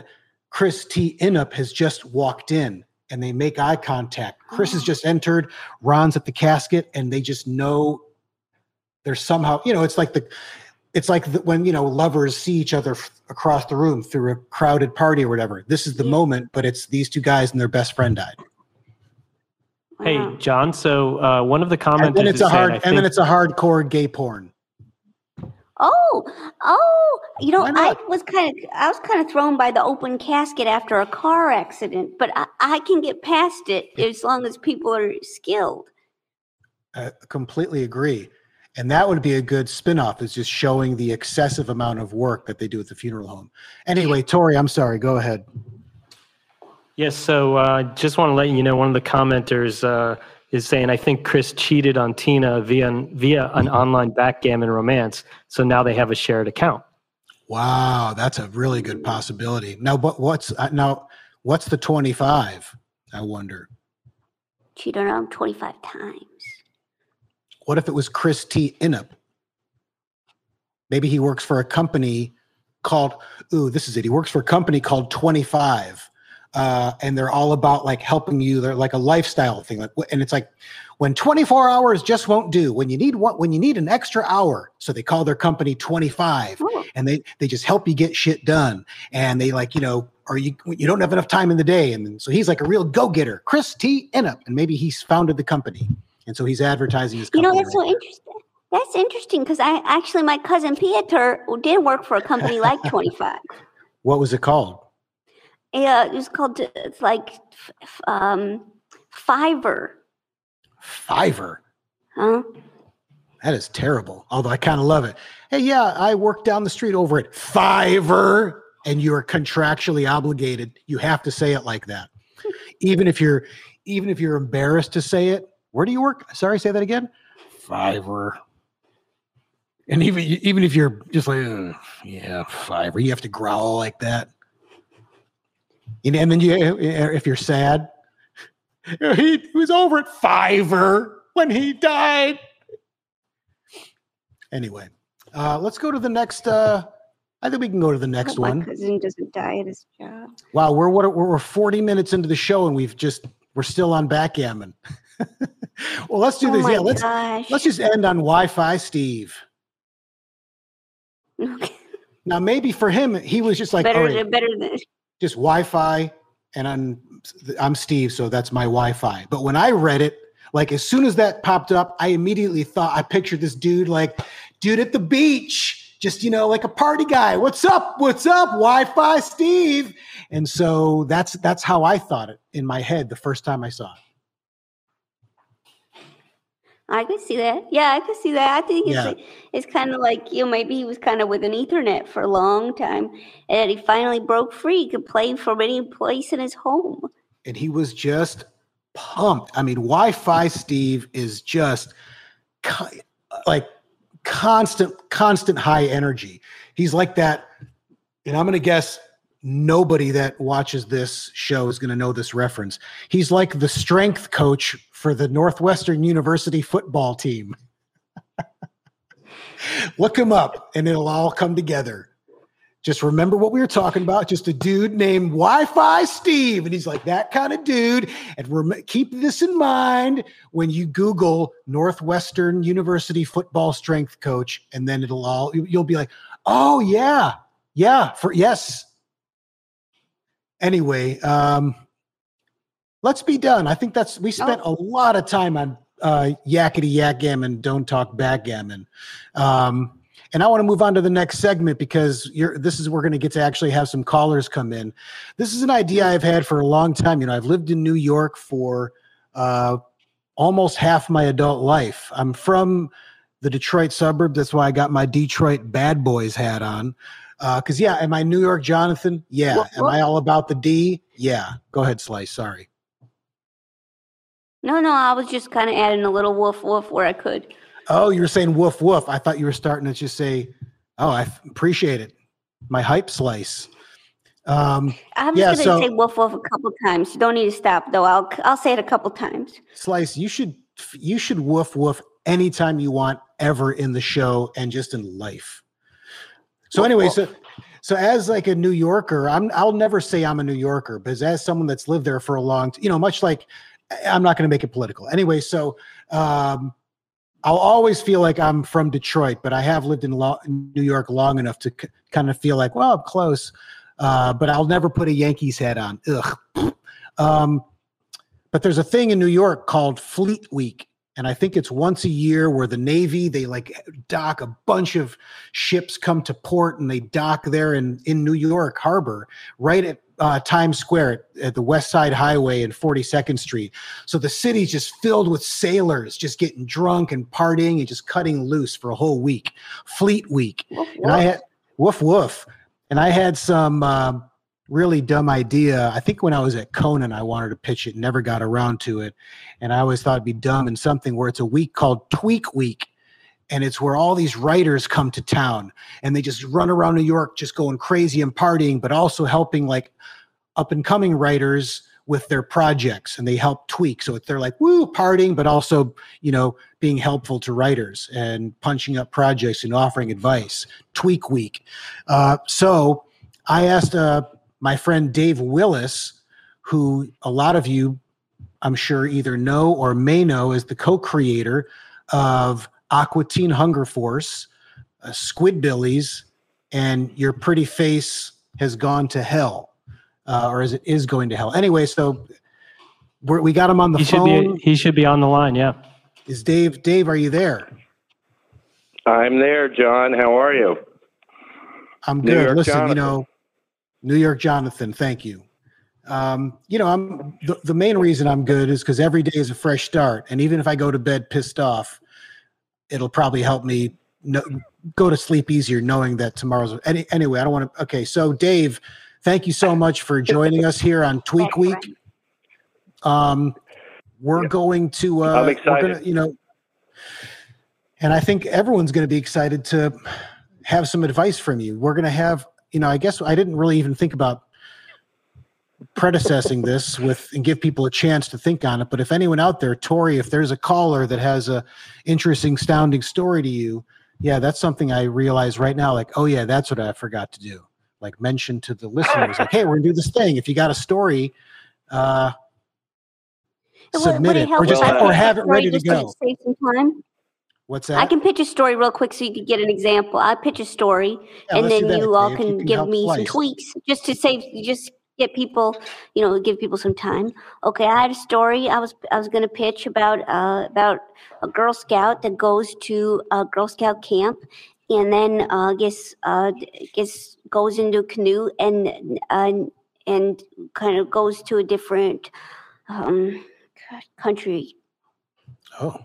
Chris T. Inup has just walked in, and they make eye contact. Chris has just entered. Ron's at the casket, and they just know there's somehow, it's like when, lovers see each other across the room through a crowded party or whatever. This is the moment, but it's these two guys and their best friend died. Hey, John. So one of the commenters then it's a hardcore gay porn. Oh! I was kind of thrown by the open casket after a car accident, but I can get past it as long as people are skilled. I completely agree. And that would be a good spinoff, is just showing the excessive amount of work that they do at the funeral home. Anyway, Tori, I'm sorry. Go ahead. Yes. So just want to let you know, one of the commenters is saying, I think Chris cheated on Tina via an online backgammon romance. So now they have a shared account. Wow. That's a really good possibility. Now, but what's the 25? I wonder. Cheated on him 25 times. What if it was Chris T. Inup? Maybe he works for a company called, this is it. He works for a company called 25. And they're all about like helping you. They're like a lifestyle thing. And it's like when 24 hours just won't do, when you need an extra hour. So they call their company 25 and they just help you get shit done. And they or you don't have enough time in the day. And so he's like a real go-getter, Chris T. Inup. And maybe he's founded the company. And so he's advertising his company. That's so interesting. That's interesting because my cousin Pieter did work for a company like 25. What was it called? Yeah, it was called, it's like Fiverr. Fiverr? Huh? That is terrible. Although I kind of love it. Hey, yeah, I work down the street over at Fiverr, and you are contractually obligated. You have to say it like that. Even if you're embarrassed to say it. Where do you work? Sorry, say that again. Fiverr. And even if you're just like, yeah, Fiverr, you have to growl like that. And then if you're sad, he was over at Fiverr when he died. Anyway, let's go to the next. I think we can go to the next one. My cousin doesn't die at his job. Wow, we're 40 minutes into the show and we're still on backgammon. Well, let's do this. Yeah, let's just end on Wi-Fi Steve. Okay. Now, maybe for him, he was just like better than just Wi-Fi, and I'm Steve, so that's my Wi-Fi. But when I read it, like as soon as that popped up, I immediately I pictured this dude at the beach, just like a party guy. What's up, Wi-Fi Steve? And so that's how I thought it in my head the first time I saw it. I could see that. Yeah, I could see that. I think it's kind of like, maybe he was kind of with an Ethernet for a long time, and he finally broke free. He could play from any place in his home. And he was just pumped. I mean, Wi-Fi Steve is just like constant high energy. He's like that. And I'm going to guess nobody that watches this show is going to know this reference. He's like the strength coach for the Northwestern University football team. Look him up and it'll all come together. Just remember what we were talking about. Just a dude named Wi-Fi Steve. And he's like that kind of dude. And keep this in mind when you Google Northwestern University football strength coach, and then you'll be like, oh yeah. Yes. Anyway, let's be done. I think we spent a lot of time on yakety yak gammon, don't talk backgammon. And I want to move on to the next segment because we're going to get to actually have some callers come in. This is an idea I've had for a long time. I've lived in New York for almost half my adult life. I'm from the Detroit suburb. That's why I got my Detroit Bad Boys hat on. Because, am I New York Jonathan? Yeah. Am I all about the D? Yeah. Go ahead, Slice. Sorry. No, I was just kind of adding a little woof woof where I could. Oh, you were saying woof woof. I thought you were starting to just say, oh, I appreciate it. My hype Slice. I'm just going to say woof woof a couple times. You don't need to stop, though. I'll say it a couple times. Slice, you should woof woof anytime you want ever in the show and just in life. So anyway, So as like a New Yorker, I'll never say I'm a New Yorker, because as someone that's lived there for a long, much like, I'm not going to make it political anyway. So I'll always feel like I'm from Detroit, but I have lived in New York long enough to kind of feel like, well, I'm close. But I'll never put a Yankees hat on. Ugh. But there's a thing in New York called Fleet Week. And I think it's once a year where the Navy, they like dock a bunch of ships come to port, and they dock there in New York Harbor, right at Times Square at the West Side Highway and 42nd Street. So the city's just filled with sailors just getting drunk and partying and just cutting loose for a whole week. Fleet Week. Woof, and I had woof woof. And I had some really dumb idea. I think when I was at Conan, I wanted to pitch it, never got around to it. And I always thought it'd be dumb, and something where it's a week called Tweak Week. And it's where all these writers come to town, and they just run around New York just going crazy and partying, but also helping like up and coming writers with their projects, and they help tweak. So they're like, woo, partying, but also, being helpful to writers and punching up projects and offering advice. Tweak Week. So I asked my friend Dave Willis, who a lot of you, I'm sure, either know or may know, is the co-creator of Aqua Teen Hunger Force, Squidbillies, and Your Pretty Face Has Gone to Hell, or as it is going to hell. Anyway, so we got him on the phone. He should be on the line, yeah. Is Dave? Dave, are you there? I'm there, John. How are you? I'm good. Listen, New York Jonathan, thank you. I'm the main reason I'm good is because every day is a fresh start, and even if I go to bed pissed off, it'll probably help me go to sleep easier knowing that tomorrow's anyway. I don't want to. Okay, so Dave, thank you so much for joining us here on Tweak Week. We're going to. I'm excited. And I think everyone's going to be excited to have some advice from you. We're going to have. I guess I didn't really even think about predecessing this and give people a chance to think on it. But if anyone out there, Tori, if there's a caller that has a interesting sounding story to you, yeah, that's something I realize right now. Like, oh yeah, that's what I forgot to do. Like mention to the listeners, like, hey, we're gonna do this thing. If you got a story, submit it or have it ready to go. Save some time. What's that? I can pitch a story real quick so you can get an example. I pitch a story, and then you all can give me some tweaks just to get people, give people some time. Okay, I had a story I was going to pitch about a Girl Scout that goes to a Girl Scout camp, and then goes into a canoe and kind of goes to a different country. Oh.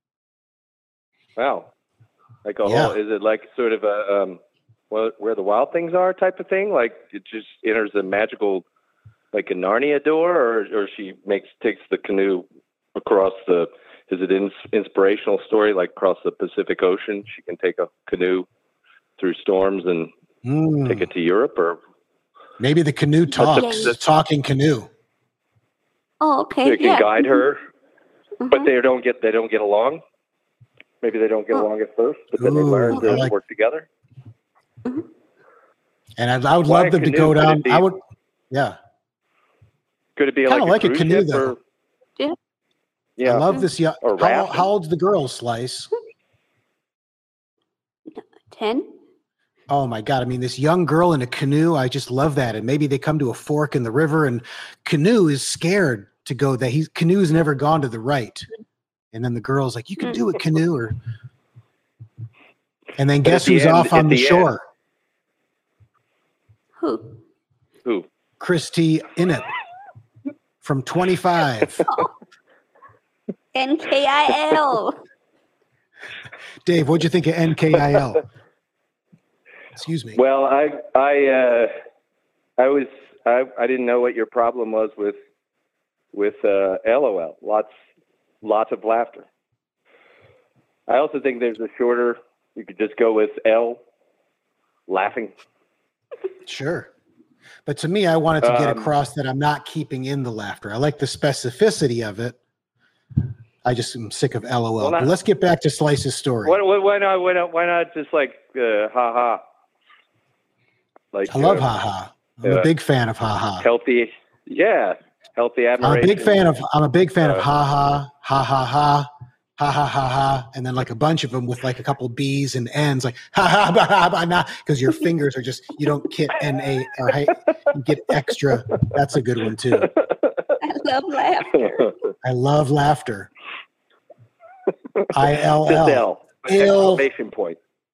Wow. Like whole, is it like sort of a where the wild things are type of thing? Like it just enters a magical, like a Narnia door, or she takes the canoe across is it an inspirational story, like across the Pacific Ocean? She can take a canoe through storms and take it to Europe, or maybe the canoe talks, the talking canoe. Oh, okay. It can guide her, but they don't get along. Maybe they don't get along at first, but then they learn to work together. Mm-hmm. And I would love them to go down. I would, yeah. Could it be like a canoe, though? Yeah. I love this. Yeah. How old's the girl, Slice? 10. Oh my God. I mean, this young girl in a canoe, I just love that. And maybe they come to a fork in the river, and Canoe is scared to go there. Canoe's never gone to the right. And then the girl's like, you can do it, Canoe. And then guess who's off on the shore? Who? Christy Inup from 25. NKIL. Dave, what'd you think of NKIL? Excuse me. Well, I didn't know what your problem was with LOL. Lots of laughter. I also think there's a shorter. You could just go with L, laughing. Sure. But to me, I wanted to get across that I'm not keeping in the laughter. I like the specificity of it. I just am sick of LOL. Well, but let's get back to Slice's story. Why not just like ha ha? Like I love haha. I'm a big fan of haha. Healthy admiration. I'm a big fan of haha, ha ha ha, ha ha ha ha, and then like a bunch of them with like a couple B's and N's, like ha ha ba ha ba na, because your fingers are just, you don't get N-A or you get extra. That's a good one too. I love laughter. I love laughter. ILL. Exclamation point.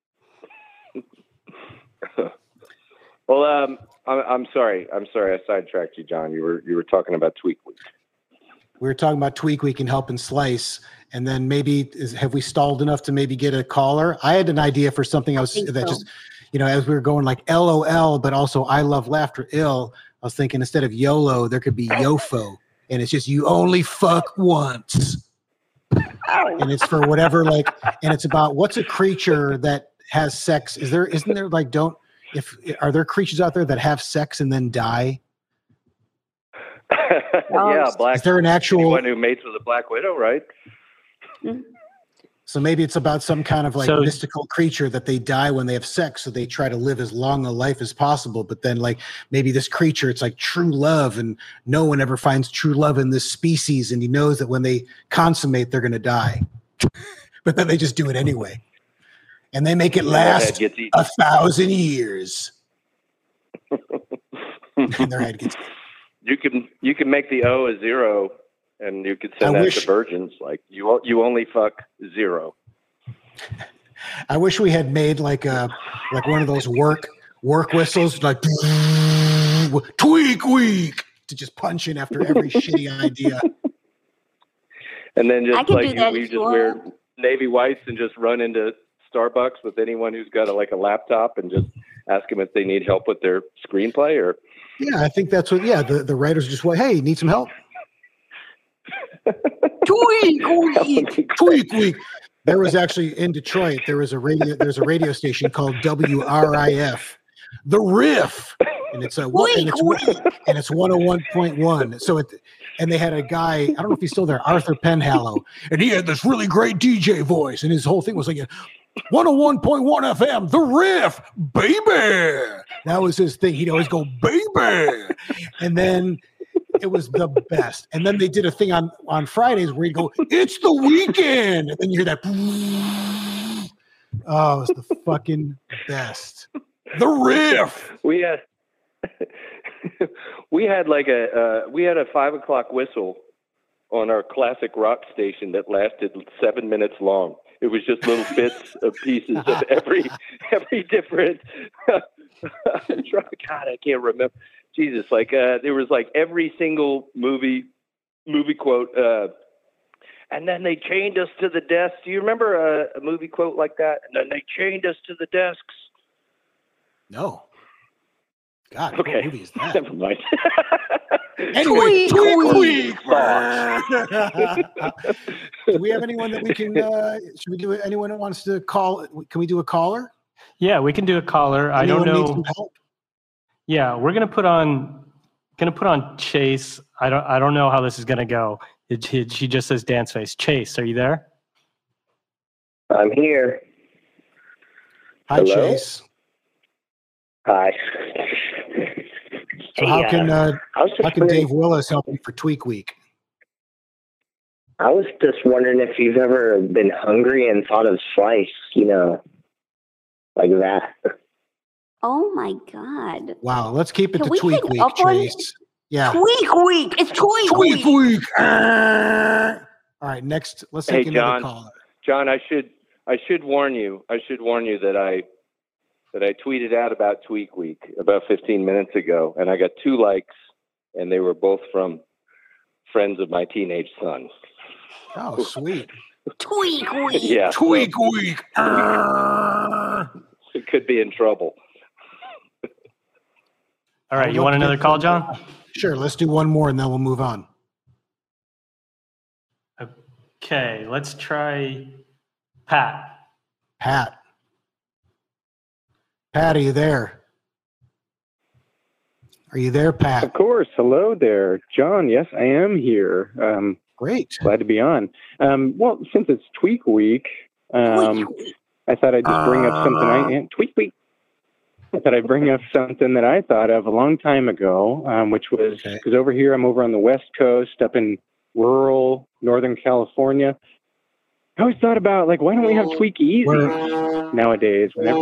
Well, I'm sorry. I sidetracked you, John. You were talking about Tweak Week. We were talking about Tweak Week and Help and Slice, and then maybe have we stalled enough to maybe get a caller? I had an idea for something else just, as we were going like LOL, but also I love laughter ill. I was thinking instead of YOLO, there could be YOFO, and it's just you only fuck once. And it's for whatever, like, and it's about what's a creature that has sex. Isn't there like, are there creatures out there that have sex and then die? Yeah, Is there an actual one who mates with a black widow, right? So maybe it's about some kind of like mystical creature that they die when they have sex, so they try to live as long a life as possible. But then, like, maybe this creature, it's like true love, and no one ever finds true love in this species, and he knows that when they consummate, they're going to die. But then they just do it anyway, and they make it last 1,000 years. And their head gets eaten. You can make the O a 0. And you could send that to virgins, like you only fuck 0. I wish we had made like one of those work whistles, like Tweak Week, to just punch in after every shitty idea. And then just like we just wear navy whites and just run into Starbucks with anyone who's got a laptop and just ask them if they need help with their screenplay. Or yeah, I think that's what. Yeah, the writers just went, hey, need some help. Tweak Week. There was actually in Detroit. There's a radio station called WRIF, The Riff, and it's 101.1. So and they had a guy. I don't know if he's still there, Arthur Penhallow, and he had this really great DJ voice, and his whole thing was like 101.1 FM, The Riff, baby. That was his thing. He'd always go, baby, and then. It was the best. And then they did a thing on Fridays where he'd go, it's the weekend. And then you hear that. Oh, it was the fucking best. The Riff. We had like a 5:00 whistle on our classic rock station that lasted 7 minutes long. It was just little bits of pieces of every different. God, I can't remember. Jesus, there was like every single movie quote, and then they chained us to the desk. Do you remember a movie quote like that? And then they chained us to the desks. No. God, okay. What movie is that? Never mind. Anyway, Tweak. Do we have anyone that we can? Should we do it? Anyone that wants to call? Can we do a caller? Yeah, we can do a caller. Anyone I don't know. Need some help? Yeah, we're gonna put on Chase. I don't know how this is gonna go. She just says dance face. Chase, are you there? I'm here. Hi, Hello? Chase. Hi. So how can Dave Willis help you for Tweak Week? I was just wondering if you've ever been hungry and thought of Slice, like that. Oh my God! Wow, let's keep it Can to we Tweak hang Week, up on Chase. Yeah, Tweak Week. It's Tweak Week. Week. All right, next. Let's take another caller. John, I should warn you. that I tweeted out about Tweak Week about 15 minutes ago, and I got 2 likes, and they were both from friends of my teenage son. Oh, sweet. Tweak Week. Yeah. Tweak Week. It could be in trouble. All right, you want another call, John? Sure, let's do one more and then we'll move on. Okay, let's try Pat. Pat, are you there? Are you there, Pat? Of course. Hello there, John. Yes, I am here. Great. Glad to be on. Well, since it's Tweak Week, I thought I'd just bring up something. Tweak Week. that I bring up something that I thought of a long time ago, which was because over here, I'm over on the West Coast, up in rural Northern California. I always thought about, like, why don't we have Tweak Easy nowadays? Whenever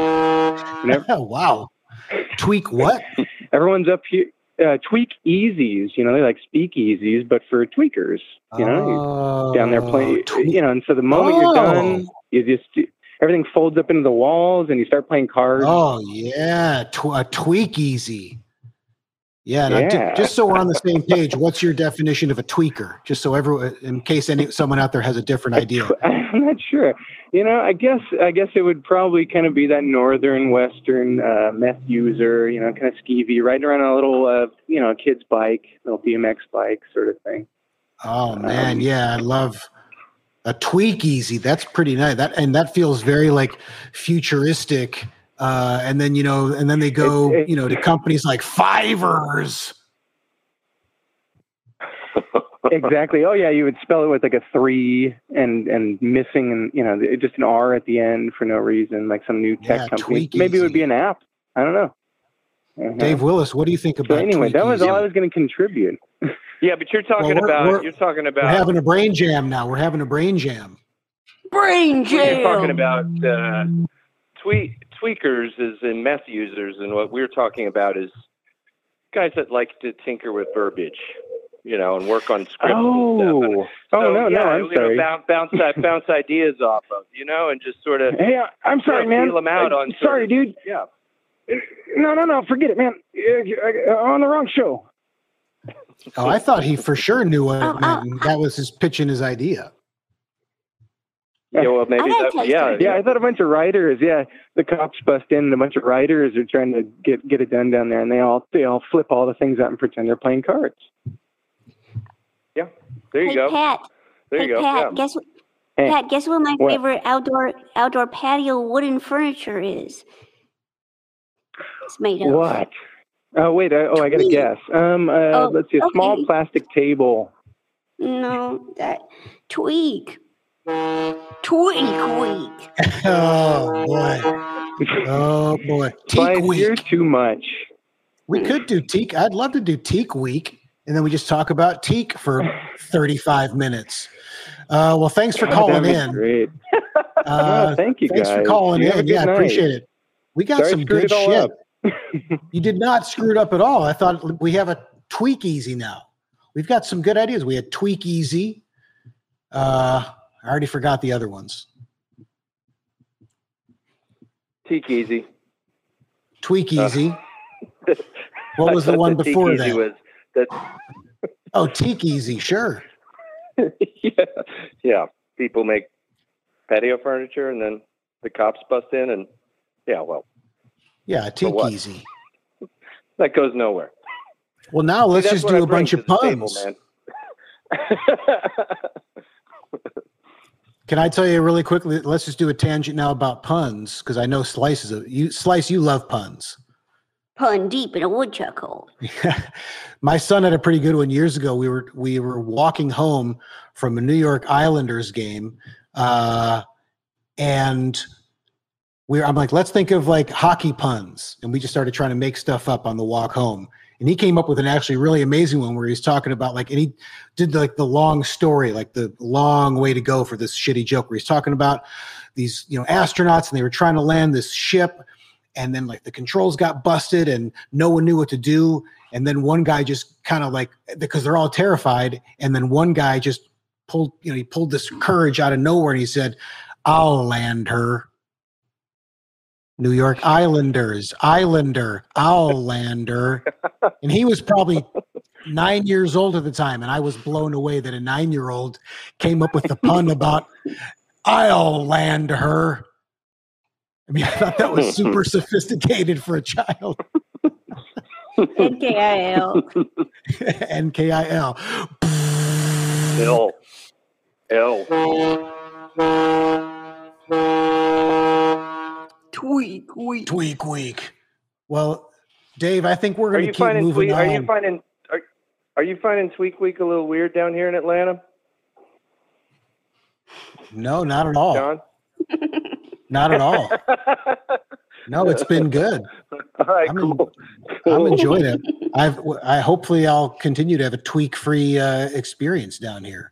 wow. Tweak what? Everyone's up here. Tweak Easies, they like speakeasies, but for tweakers, you're down there playing, and so the moment you're done, you just, everything folds up into the walls and you start playing cards. Oh, yeah. A Tweak Easy. Yeah. Now, just so we're on the same page, what's your definition of a tweaker? Just so everyone, in case someone out there has a different idea. I'm not sure. I guess it would probably kind of be that northern western meth user, kind of skeevy, riding around on a little, kid's bike, little BMX bike sort of thing. Oh man, yeah, I love a Tweak Easy. That's pretty nice. That feels very like futuristic. And then they go, to companies like Fivers. Exactly. Oh yeah, you would spell it with like a 3 and missing, and just an R at the end for no reason, like some new tech company. Maybe it would be an app. I don't know. Dave Willis, what do you think about? So anyway, that was all I was going to contribute. Yeah, but you're talking about. We're having a brain jam now. We're having a brain jam. Brain jam. You're talking about tweakers is in meth users, and what we're talking about is guys that like to tinker with verbiage, and work on scripts and stuff. I'm sorry. Bounce ideas off of, and just sort of. Hey, I'm sorry, man. Feel them out on. Sorry, dude. Yeah. No, forget it, man. On the wrong show. Oh, I thought he for sure knew what it meant. And that was his pitching his idea. Yeah, well, maybe I thought a bunch of writers. Yeah, the cops bust in, and a bunch of writers are trying to get it done down there, and they all flip all the things out and pretend they're playing cards. Yeah, there you go. Pat. There you go. Pat, yeah. Pat, guess what my favorite outdoor patio wooden furniture is? It's made of what? Oh wait! I got to guess. Let's see. A small plastic table. No, that tweak. Oh boy. Teak week. You're too much. We could do teak. I'd love to do teak week, and then we just talk about teak for 35 minutes. Well, thanks for calling in. Great. Thank you guys. Thanks for calling in. Yeah, I appreciate it. We got some good shit. You did not screw it up at all. I thought we have a Tweak Easy now. We've got some good ideas. We had Tweak Easy. I already forgot the other ones. Tweak Easy. Tweak Easy. What was the one before that? Oh, Teak Easy, sure. Yeah. People make patio furniture, and then the cops bust in, and Teak Easy. That goes nowhere. Well, now let's just do a bunch of puns. Table, Can I tell you really quickly? Let's just do a tangent now about puns, because I know Slice you love puns. Pun deep in a woodchuck hole. My son had a pretty good one years ago. We were walking home from a New York Islanders game, and I'm like, let's think of like hockey puns, and we just started trying to make stuff up on the walk home. And he came up with an actually really amazing one where he's talking about and he did like the long story, like the long way to go for this shitty joke where he's talking about these, astronauts, and they were trying to land this ship, and then like the controls got busted and no one knew what to do. And then one guy just kind of because they're all terrified. And then one guy just pulled this courage out of nowhere, and he said, "I'll land her." New York Islanders, Islander, I'll land her. And he was probably 9 years old at the time. And I was blown away that a 9-year-old came up with the pun about I'll land her. I mean, I thought that was super sophisticated for a child. NKIL. NKIL. L. Tweak week. Well, Dave, I think we're going to keep moving on. Are you finding Tweak Week a little weird down here in Atlanta? No, not at all. John? Not at all. No, it's been good. All right, cool. I'm enjoying it. Hopefully I'll continue to have a tweak-free experience down here.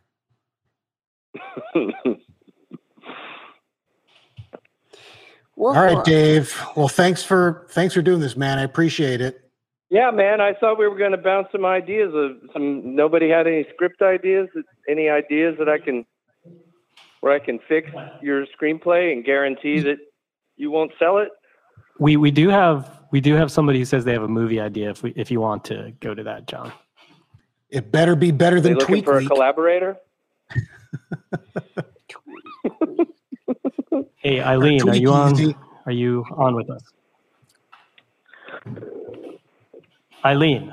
All right, Dave. Well, thanks for doing this, man. I appreciate it. Yeah, man. I thought we were going to bounce some ideas. Nobody had any script ideas. Any ideas that where I can fix your screenplay and guarantee that you won't sell it? We do have somebody who says they have a movie idea. If you want to go to that, John. It better be better than Tweak. Looking for a collaborator? Hey, Eileen, are you on? Are you on with us? Eileen.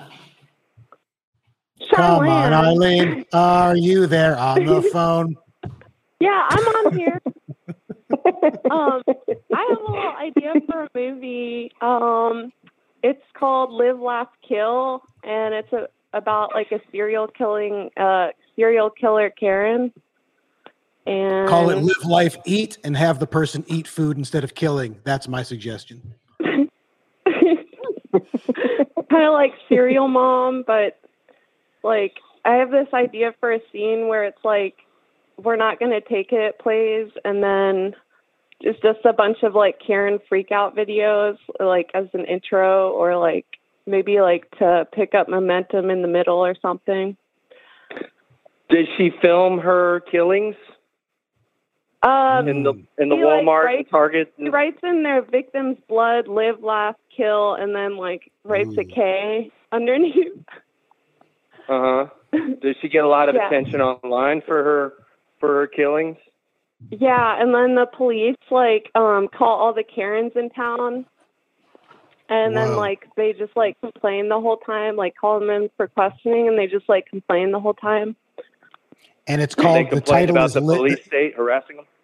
Come on, Eileen. Are you there on the phone? Yeah, I'm on here. I have a little idea for a movie. It's called Live, Laugh, Kill, and it's about like a serial killer Karen. And call it Live, Life, Eat, and have the person eat food instead of killing. That's my suggestion. Kind of like Serial Mom, but like I have this idea for a scene where it's like We're Not Gonna Take It plays, and then it's just a bunch of like Karen freakout videos, like as an intro, or like maybe like to pick up momentum in the middle or something. Did she film her killings? In the Walmart, Target. He writes in their victim's blood, live, laugh, kill, and then like writes a K underneath. Does she get a lot of attention online for her killings? Yeah, and then the police like call all the Karens in town, and then like they just like complain the whole time, like call them in for questioning, and they just like complain the whole time. And it's called the title about is the police state harassing them.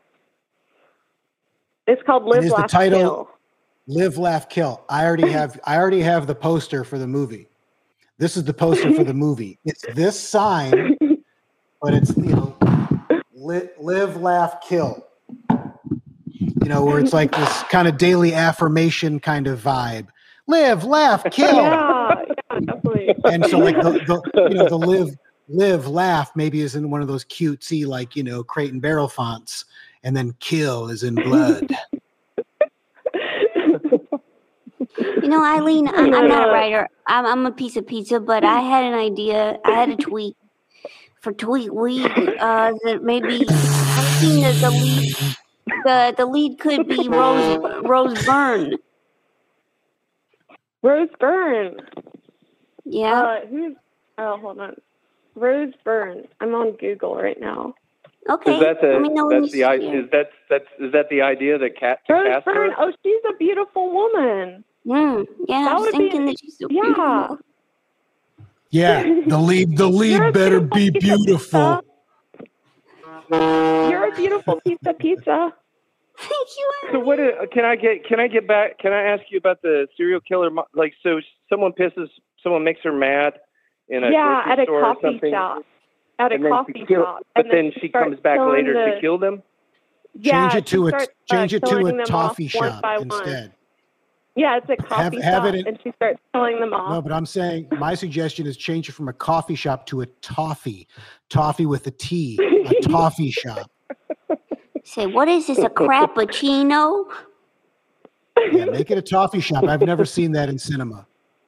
It's called Live, Laugh, Kill. Live, Laugh, Kill. I already have the poster for the movie. This is the poster for the movie. It's this sign, but it's Live, Laugh, Kill. Where it's like this kind of daily affirmation kind of vibe. Live, laugh, kill. Yeah, definitely. And so like the live, laugh maybe is in one of those cutesy like Crate and Barrel fonts. And then kill is in blood. Eileen, I'm not a writer. I'm a piece of pizza, but I had an idea. I had a tweet for Tweet Week that maybe I've seen that the lead could be Rose Byrne. Rose Byrne. Yeah. Hold on. Rose Byrne. I'm on Google right now. Okay. Is that the idea that Kat Rose Byrne? Oh, she's a beautiful woman. Yeah, I was thinking that she's so beautiful. Yeah, the lead better be beautiful. You're a beautiful piece of pizza. Thank you. So can I get back? Can I ask you about the serial killer? Like, so someone makes her mad in a grocery at a store coffee or something? shop. At a coffee shop. But then she comes back later to kill them? Change it to a toffee shop instead. Yeah, it's a coffee shop, and she starts killing them off. No, but I'm saying my suggestion is change it from a coffee shop to a toffee. Toffee with a T. A toffee shop. Say, what is this, a crappuccino? Yeah, make it a toffee shop. I've never seen that in cinema.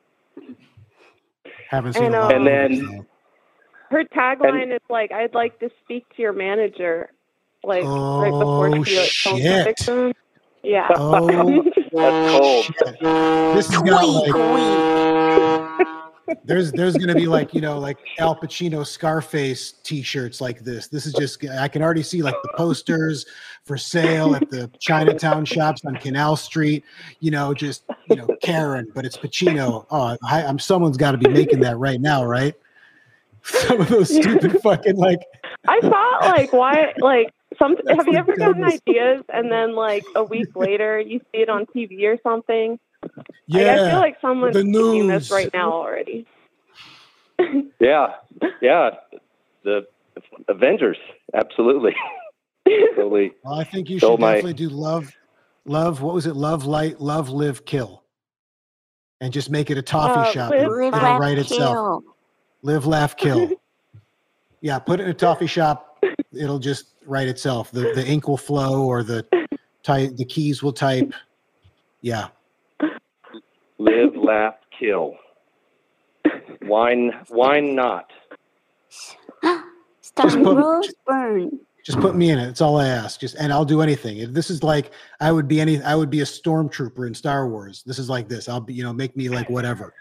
Haven't seen it. And then her tagline is like, "I'd like to speak to your manager," like right before she kills the victim. Yeah. Oh, that's cold. Shit. This is not like. There's going to be like Al Pacino Scarface T-shirts like this. This is just, I can already see like the posters for sale at the Chinatown shops on Canal Street. Karen, but it's Pacino. Oh, someone's got to be making that right now, right? Some of those stupid fucking like. I thought why have you ever gotten ideas and then like a week later you see it on TV or something? Yeah, I feel like someone's doing this right now already. Yeah, the Avengers, absolutely. Well, I think you should definitely do Love, Love, what was it? Love, light, love, live, kill. And just make it a toffee shop. Live, It'll laugh, write kill. itself. Live, laugh, kill. Yeah, put it in a toffee shop. It'll just write itself. The ink will flow, or the keys will type. Yeah. Live, laugh, kill. Why not? Starring Rose Byrne. Just put me in it. That's all I ask. And I'll do anything. This is like I would be a stormtrooper in Star Wars. This is like this. I'll be, make me like whatever.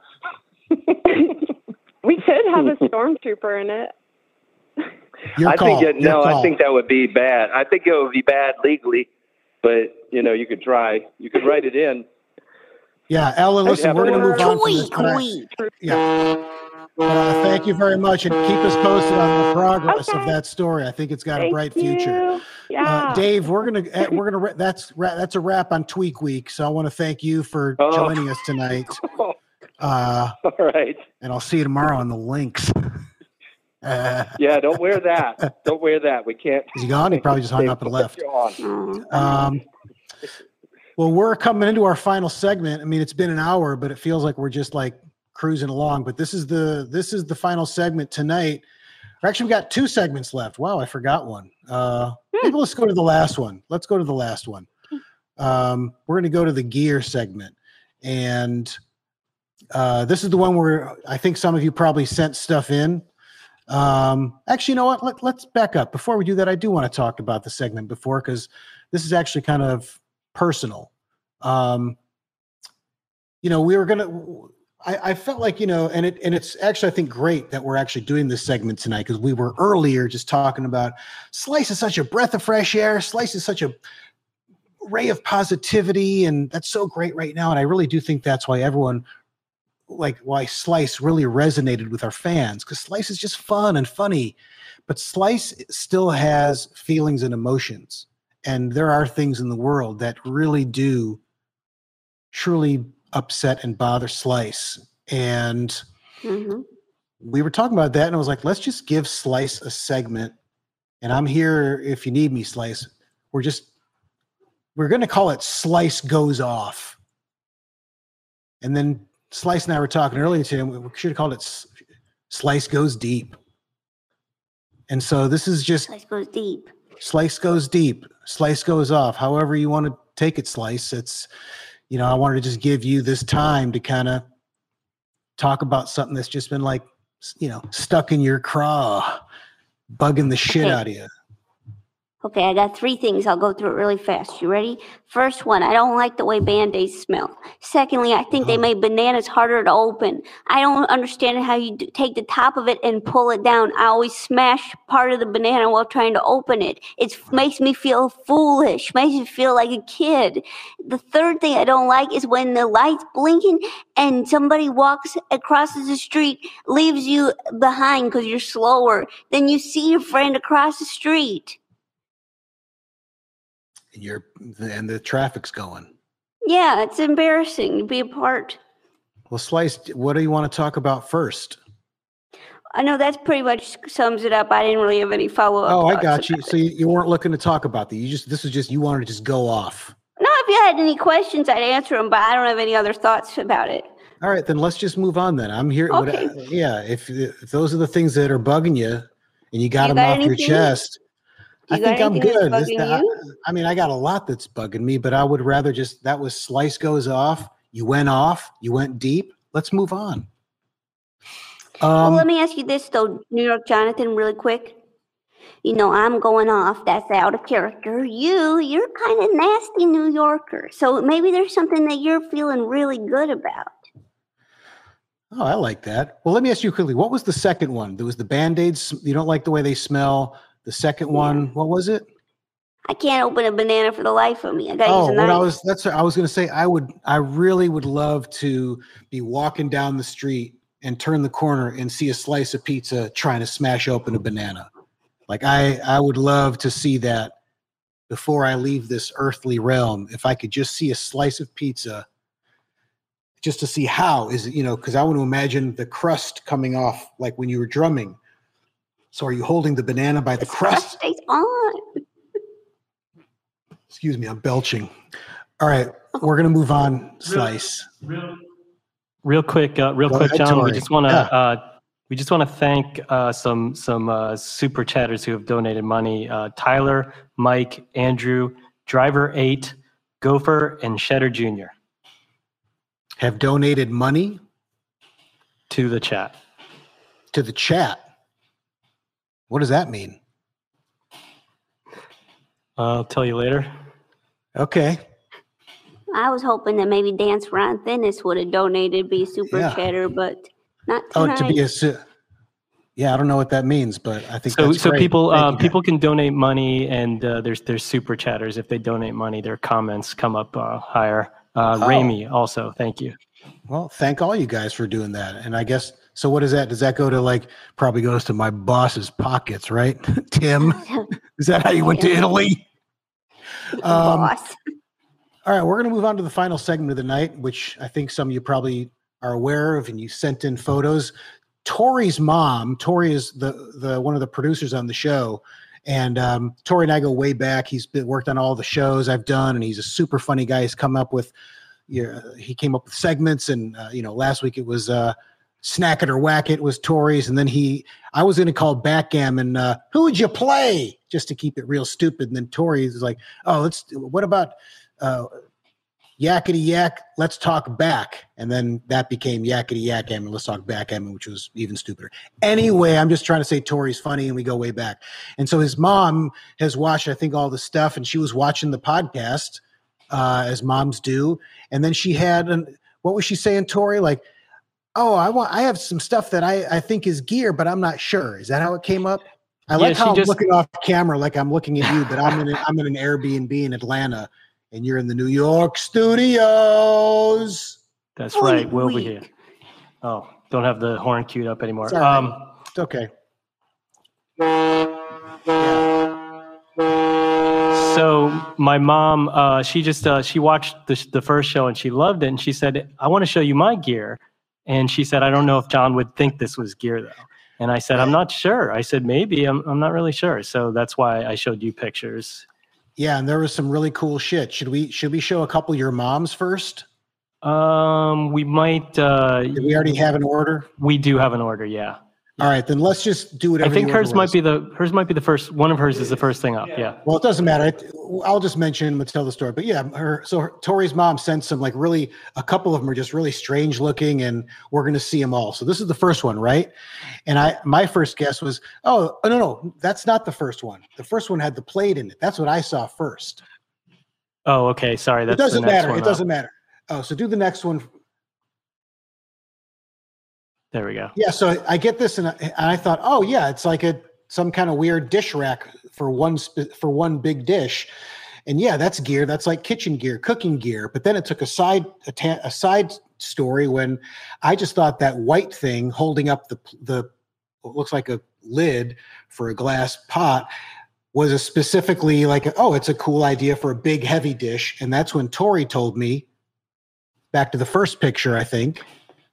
We could have a stormtrooper in it. I think that would be bad. I think it would be bad legally, but you could try. You could write it in. Yeah, Ellen, listen, we're going to move on from this. Yeah. Thank you very much, and keep us posted on the progress of that story. I think it's got a bright future. Yeah. Dave, we're gonna that's a wrap on Tweak Week. So I want to thank you for joining us tonight. All right. And I'll see you tomorrow on the links. Yeah, don't wear that. Don't wear that. We can't. Is he gone? He probably just hung up and left. Well, we're coming into our final segment. I mean, it's been an hour, but it feels like we're just like cruising along. But this is the final segment tonight. Actually, we got 2 segments left. Wow, I forgot one. Maybe let's go to the last one. Let's go to the last one. We're going to go to the gear segment, and this is the one where I think some of you probably sent stuff in. Actually, you know what? Let's back up. Before we do that, I do want to talk about the segment before, because this is actually kind of personal. We were going to, I felt like, and it's actually, I think, great that we're actually doing this segment tonight, because we were earlier just talking about Slice is such a breath of fresh air. Slice is such a ray of positivity, and that's so great right now. And I really do think that's why why Slice really resonated with our fans, because Slice is just fun and funny, but Slice still has feelings and emotions. And there are things in the world that really do truly upset and bother Slice. And we were talking about that, and I was like, let's just give Slice a segment. And I'm here if you need me, Slice. We're going to call it Slice Goes Off. And then Slice and I were talking earlier today, and we should have called it Slice Goes Deep. And so this is just Slice Goes Deep. Slice Goes Deep. Slice Goes Off. However you want to take it, Slice. It's, I wanted to just give you this time to kind of talk about something that's just been like, stuck in your craw, bugging the shit out of you. Okay, I got 3 things. I'll go through it really fast. You ready? First one, I don't like the way Band-Aids smell. Secondly, I think they made bananas harder to open. I don't understand how you take the top of it and pull it down. I always smash part of the banana while trying to open it. It makes me feel foolish, makes me feel like a kid. The third thing I don't like is when the light's blinking and somebody crosses the street, leaves you behind because you're slower. Then you see your friend across the street. And the traffic's going. Yeah, it's embarrassing to be a part. Well, Slice, what do you want to talk about first? I know that's pretty much sums it up. I didn't really have any follow-up. Oh, I got you. So you weren't looking to talk about that. You wanted to just go off. No, if you had any questions, I'd answer them, but I don't have any other thoughts about it. All right, then let's just move on then. I'm here. Okay. If those are the things that are bugging you and you got them off your chest, I think I'm good. I got a lot that's bugging me, but I would rather that was Slice Goes Off. You went off. You went deep. Let's move on. Well, let me ask you this, though, New York Jonathan, really quick. I'm going off. That's out of character. You're kind of nasty New Yorker. So maybe there's something that you're feeling really good about. Oh, I like that. Well, let me ask you quickly. What was the second one? There was the Band-Aids. You don't like the way they smell. The second one, what was it? I can't open a banana for the life of me. I gotta use a knife. I was going to say, I really would love to be walking down the street and turn the corner and see a slice of pizza trying to smash open a banana. Like I would love to see that before I leave this earthly realm. If I could just see a slice of pizza, just to see how is it, because I want to imagine the crust coming off like when you were drumming. So are you holding the banana by the crust? Stays on. Excuse me, I'm belching. All right, we're gonna move on. Slice. Real quick, John. Tori. We just want to thank some super chatters who have donated money. Tyler, Mike, Andrew, Driver 8, Gopher, and Shedder Jr. have donated money to the chat. To the chat. What does that mean? I'll tell you later. Okay. I was hoping that maybe Dance Ron Thinness would have donated, be super chatter, but not tonight. Oh, to be a yeah, I don't know what that means, but I think so. that's So great. people can donate money, and there's super chatters. If they donate money, their comments come up higher. Rami also, thank you. Well, thank all you guys for doing that. And I guess so. What is that? Does that go to probably goes to my boss's pockets, right? Tim, is that how you went to Italy? Boss. All right, we're going to move on to the final segment of the night, which I think some of you probably are aware of, and you sent in photos. Tori's mom. Tori is the one of the producers on the show, and Tori and I go way back. He's worked on all the shows I've done, and he's a super funny guy. He's come up with, he came up with segments, and last week it was Snack It or Whack It was Tori's, and then I was going to call Backgammon. Who would you play? Just to keep it real stupid, and then Tori is like, oh, what about Yakety Yak, let's talk back. And then that became Yakety Yakgammon, let's talk backgammon, which was even stupider. Anyway, I'm just trying to say Tori's funny and we go way back. And so his mom has watched, I think, all the stuff, and she was watching the podcast, as moms do. And then she had, what was she saying, Tori? Like, oh, I have some stuff that I think is gear, but I'm not sure. Is that how it came up? I like how I'm looking off camera like I'm looking at you, but I'm in an Airbnb in Atlanta. And you're in the New York studios. That's right. We'll be here. Oh, don't have the horn queued up anymore. It's okay. So my mom, she watched the first show and she loved it. And she said, I want to show you my gear. And she said, I don't know if John would think this was gear, though. And I said, I'm not sure. I said, maybe. I'm not really sure. So that's why I showed you pictures. Yeah, and there was some really cool shit. Should we show a couple of your moms first? We might. Did we already have an order? We do have an order, yeah. All right, then let's just do whatever. I think hers might be the first. One of hers is the first thing up. Yeah. Well, it doesn't matter. I'll just mention and tell the story. But yeah, Tori's mom sent some really, a couple of them are just really strange looking, and we're going to see them all. So this is the first one, right? And my first guess was, oh no, that's not the first one. The first one had the plate in it. That's what I saw first. Oh, okay. Sorry, that's it doesn't the next matter. one It doesn't matter. Oh, so do the next one. There we go. Yeah, so I get this, and I thought, oh yeah, it's like some kind of weird dish rack for one big dish, and yeah, that's gear. That's like kitchen gear, cooking gear. But then it took a side story when I just thought that white thing holding up the what looks like a lid for a glass pot was specifically like, oh, it's a cool idea for a big heavy dish, and that's when Tori told me. Back to the first picture, I think.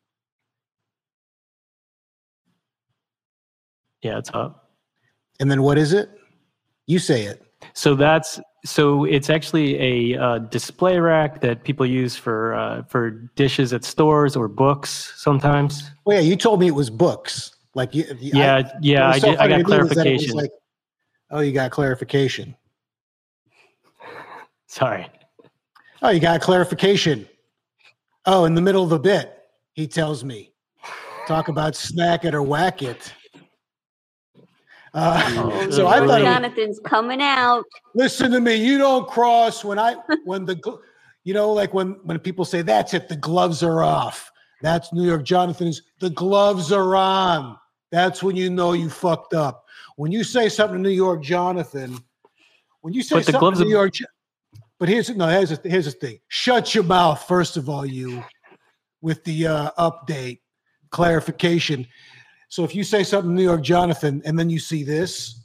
Yeah, it's up. And then what is it? You say it. So it's actually a display rack that people use for dishes at stores or books sometimes. Well, yeah, you told me it was books. Like I got clarification. You got clarification. Sorry. Oh, you got clarification. Oh, in the middle of the bit, he tells me, talk about Snack It or Whack It. So I thought Jonathan's coming out. Listen to me. You don't cross when people say that's it. The gloves are off. That's New York Jonathan's. The gloves are on. That's when you know you fucked up. When you say something to New York Jonathan, but here's the thing. Shut your mouth, first of all, you, with the update clarification. So if you say something to New York Jonathan and then you see this,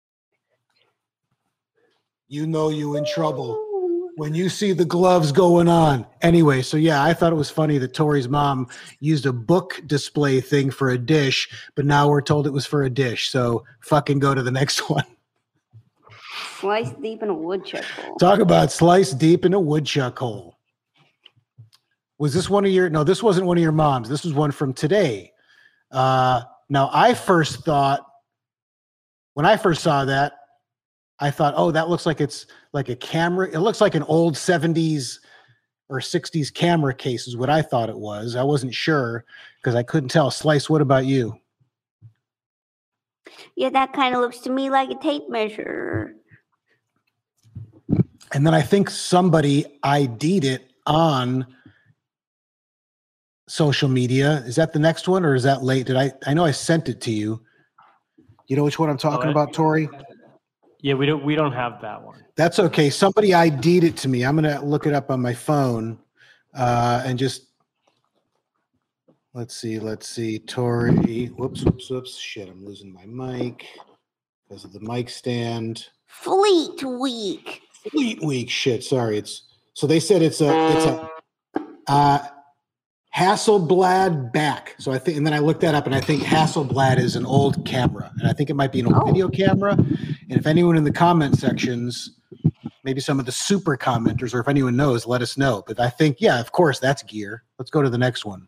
you know you're in trouble. When you see the gloves going on. Anyway, so yeah, I thought it was funny that Tori's mom used a book display thing for a dish, but now we're told it was for a dish. So fucking go to the next one. Sliced deep in a woodchuck hole. Talk about sliced deep in a woodchuck hole. Was this one of your? No, this wasn't one of your moms. This was one from today. Now, I first thought, when I first saw that, I thought, oh, that looks like it's like a camera. It looks like an old 70s or 60s camera case is what I thought it was. I wasn't sure because I couldn't tell. Slice, what about you? Yeah, that kind of looks to me like a tape measure. And then I think somebody ID'd it on social media. Is that the next one or is that late? I know I sent it to you. You know which one I'm talking about, Tori? Yeah, we don't have that one. That's okay. Somebody ID'd it to me. I'm going to look it up on my phone and just let's see. Tori. Whoops. Shit, I'm losing my mic because of the mic stand. Fleet Week. Shit, sorry. So they said it's a Hasselblad back. So I think, and then I looked that up, and I think Hasselblad is an old camera, and I think it might be an old video camera. And if anyone in the comment sections, maybe some of the super commenters, or if anyone knows, let us know. But I think, yeah, of course, that's gear. Let's go to the next one.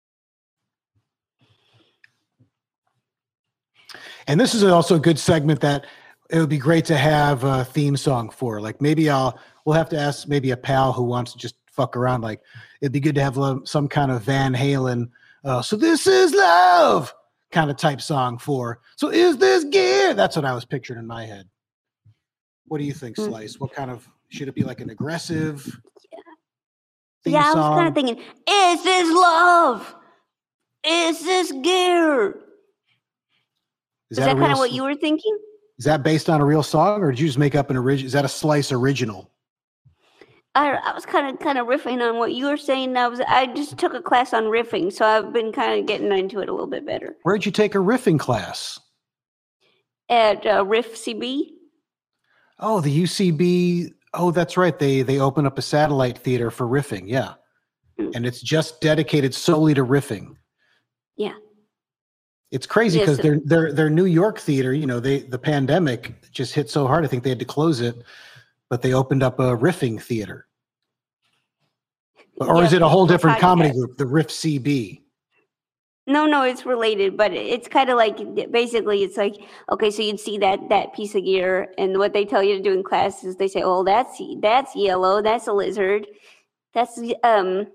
And this is also a good segment that it would be great to have a theme song for. Like maybe we'll have to ask maybe a pal who wants to just fuck around. Like it'd be good to have some kind of Van Halen. So this is love kind of type song for. So is this gear? That's what I was picturing in my head. What do you think, Slice? What kind of, should it be like an aggressive theme I was song? kind of thinking, is this love? Is this gear? Is that kind of what you were thinking? Is that based on a real song, or did you just make up an original? Is that a Slice original? I was kind of riffing on what you were saying. I just took a class on riffing, so I've been kind of getting into it a little bit better. Where'd you take a riffing class? At Riff CB. Oh, the UCB. Oh, that's right. They open up a satellite theater for riffing. Yeah, and it's just dedicated solely to riffing. Yeah. It's crazy because their New York theater, you know, the pandemic just hit so hard. I think they had to close it, but they opened up a riffing theater. Or is it a whole different comedy group, the Riff CB? No, it's related, but it's kind of like, basically it's like, okay, so you'd see that piece of gear, and what they tell you to do in class is they say, oh, that's yellow, that's a lizard, that's a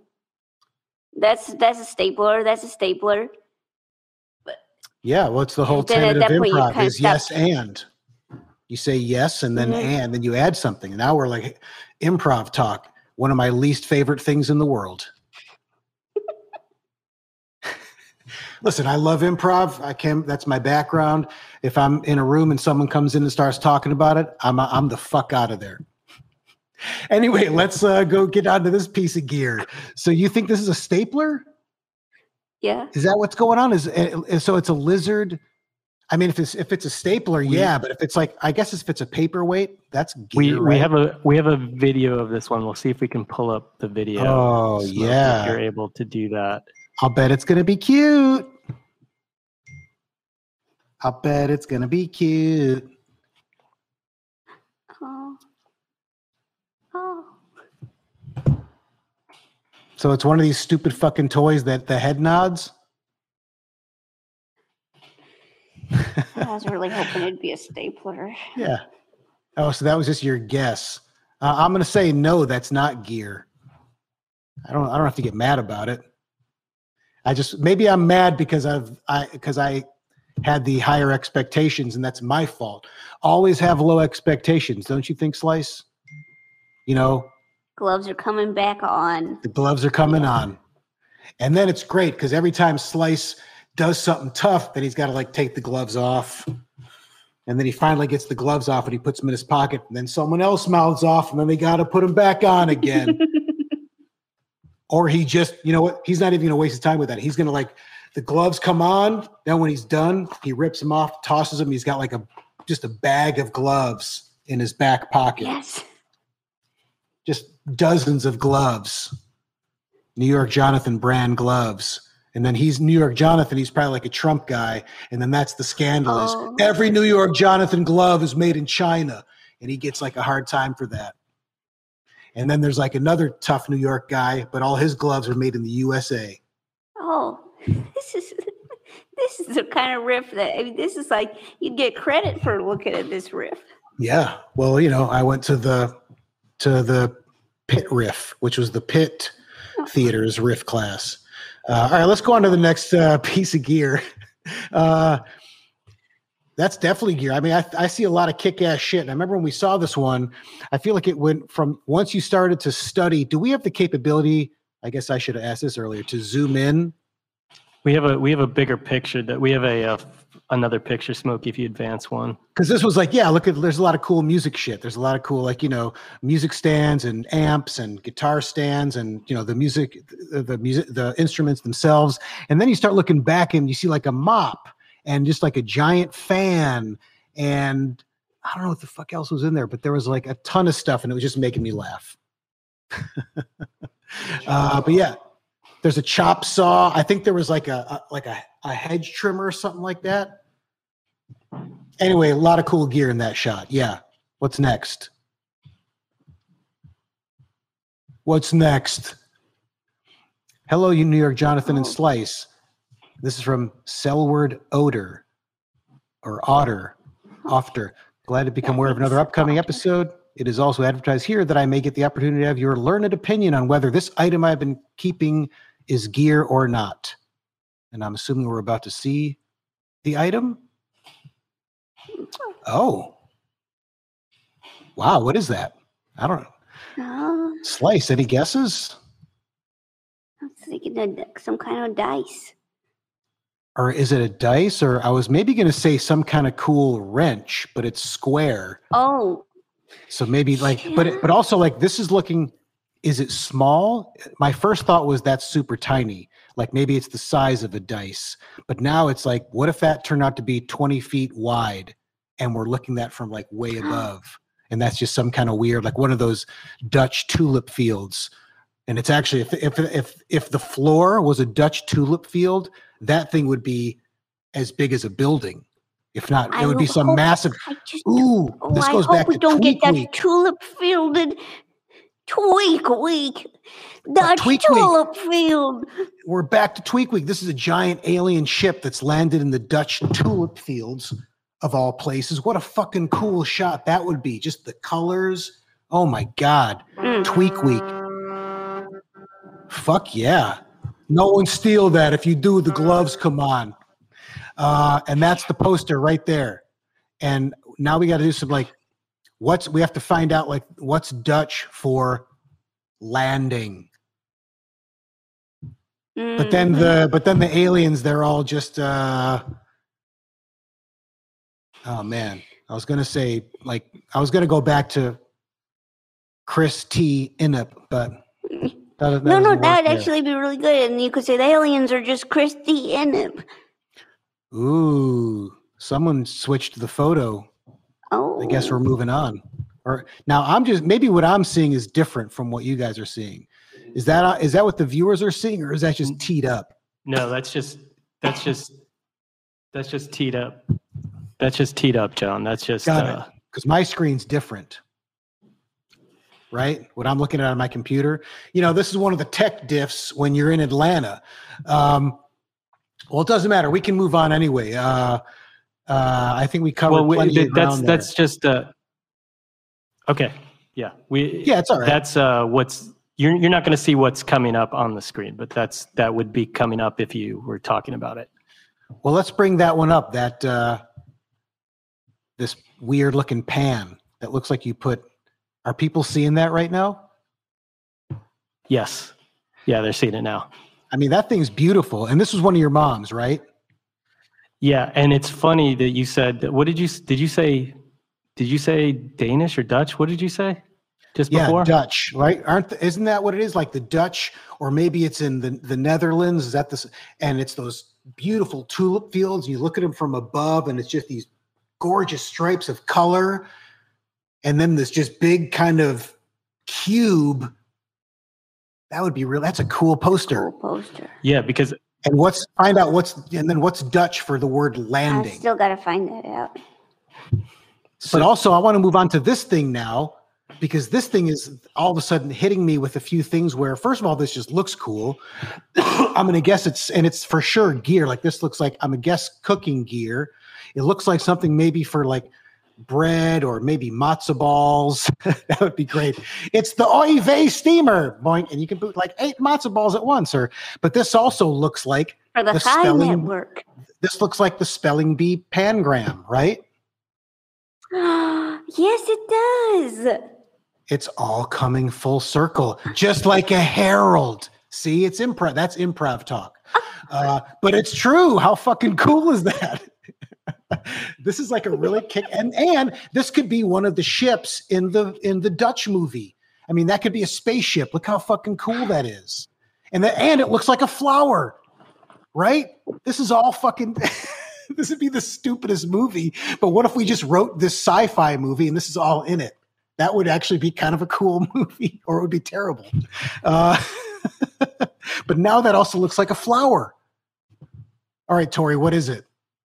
stapler, that's a stapler. Yeah, well, it's the whole tenet of improv is yes and. You say yes and then and then you add something. And now we're like improv talk, one of my least favorite things in the world. Listen, I love improv. That's my background. If I'm in a room and someone comes in and starts talking about it, I'm the fuck out of there. Anyway, let's go get onto this piece of gear. So you think this is a stapler? Yeah. Is that what's going on? So it's a lizard? I mean, if it's a stapler, yeah, but if it's like, I guess if it's a paperweight, that's gear, we have a video of this one. We'll see if we can pull up the video. Oh, yeah. If you're able to do that. I'll bet it's gonna be cute. Oh. So it's one of these stupid fucking toys that the head nods. I was really hoping it'd be a stapler. Yeah. Oh, so that was just your guess. I'm going to say no. That's not gear. I don't have to get mad about it. Maybe I'm mad because I had the higher expectations, and that's my fault. Always have low expectations, don't you think, Slice? You know. Gloves are coming back on. The gloves are coming on. And then it's great because every time Slice does something tough, then he's got to like take the gloves off. And then he finally gets the gloves off and he puts them in his pocket. And then someone else mouths off and then they got to put them back on again. Or he just, you know what? He's not even going to waste his time with that. He's going to like, the gloves come on. Then when he's done, he rips them off, tosses them. He's got like just a bag of gloves in his back pocket. Yes. Just dozens of gloves. New York Jonathan brand gloves. And then he's New York Jonathan. He's probably like a Trump guy. And then that's the scandal is every New York Jonathan glove is made in China. and he gets like a hard time for that. And then there's like another tough New York guy, but all his gloves are made in the USA. Oh, this is the kind of riff that, I mean, this is like, you get credit for looking at this riff. Yeah. Well, I went to the Pitt riff, which was the Pitt Theater's riff class. All right, let's go on to the next piece of gear. That's definitely gear. I mean, I see a lot of kick-ass shit. And I remember when we saw this one, I feel like it went from once you started to study. Do we have the capability? I guess I should have asked this earlier, to zoom in. We have a bigger picture that we have another picture, Smokey, if you advance one. Because this was like, there's a lot of cool music shit. There's a lot of cool, music stands and amps and guitar stands and, the instruments themselves. And then you start looking back and you see like a mop and just like a giant fan. And I don't know what the fuck else was in there, but there was like a ton of stuff and it was just making me laugh. But yeah, there's a chop saw. I think there was like a hedge trimmer or something like that. Anyway, a lot of cool gear in that shot. Yeah. What's next? Hello, you New York Jonathan and Slice. This is from Selward Otter. Glad to become aware of another upcoming episode. It is also advertised here that I may get the opportunity to have your learned opinion on whether this item I've been keeping is gear or not. And I'm assuming we're about to see the item. Oh. Wow, what is that? I don't know. Slice, any guesses? I'm thinking some kind of dice. Or is it a dice? Or I was maybe going to say some kind of cool wrench, but it's square. Oh. So maybe but also like this is looking, is it small? My first thought was that's super tiny. Like maybe it's the size of a dice. But now it's like, what if that turned out to be 20 feet wide and we're looking at from like way above? And that's just some kind of weird, like one of those Dutch tulip fields. And it's actually, if the floor was a Dutch tulip field, that thing would be as big as a building. If not, it would be some massive. This goes back to we don't Tweak get that Week. tulip fielded Tweak Week. Dutch tulip field. We're back to Tweak Week. This is a giant alien ship that's landed in the Dutch tulip fields of all places. What a fucking cool shot that would be. Just the colors. Oh my God. Tweak Week. Fuck yeah. No one steal that. If you do, the gloves come on. And that's the poster right there. And now we got to do some we have to find out what's Dutch for landing. But then the aliens, they're all just oh man. I was gonna say I was gonna go back to Chris T. Inup, but that would actually be really good. And you could say the aliens are just Chris T. Inup. Ooh, someone switched the photo. Oh, I guess we're moving on. Or now maybe what I'm seeing is different from what you guys are seeing. Is that what the viewers are seeing, or is that just teed up? No, that's just teed up. That's just teed up, John. That's just because my screen's different. Right? What I'm looking at on my computer. This is one of the tech diffs when you're in Atlanta. Well, it doesn't matter. We can move on anyway. I think we covered plenty of ground there. That's just okay. Yeah, it's all right. That's what's you're not going to see what's coming up on the screen, but that would be coming up if you were talking about it. Well, let's bring that one up. That this weird looking pan that looks like you put. Are people seeing that right now? Yes. Yeah, they're seeing it now. I mean, that thing's beautiful. And this was one of your moms, right? Yeah. And it's funny that you said, did you say Danish or Dutch? What did you say just before? Yeah, Dutch, right? Isn't that what it is? Like the Dutch, or maybe it's in the Netherlands. Is that this? And it's those beautiful tulip fields. You look at them from above and it's just these gorgeous stripes of color. And then this just big kind of cube. That would be real. That's a cool poster. Yeah, because what's Dutch for the word landing? I still got to find that out. But also, I want to move on to this thing now, because this thing is all of a sudden hitting me with a few things where, first of all, this just looks cool. I'm going to guess it's for sure gear. Like this looks like, I'm going to guess cooking gear. It looks like something maybe for like bread or maybe matzo balls. That would be great. It's the Oy Vey steamer. Boink, and you can put like 8 matzo balls at once. But this also looks like for the High Network. This looks like the spelling bee pangram, right? Yes, it does. It's all coming full circle, just like a herald. See, it's improv. That's improv talk. But it's true. How fucking cool is that? This is like a really kick, and this could be one of the ships in the Dutch movie. I mean, that could be a spaceship. Look how fucking cool that is. And it looks like a flower, right? This is all fucking. This would be the stupidest movie. But what if we just wrote this sci-fi movie and this is all in it? That would actually be kind of a cool movie, or it would be terrible. But now that also looks like a flower. All right, Tori, what is it?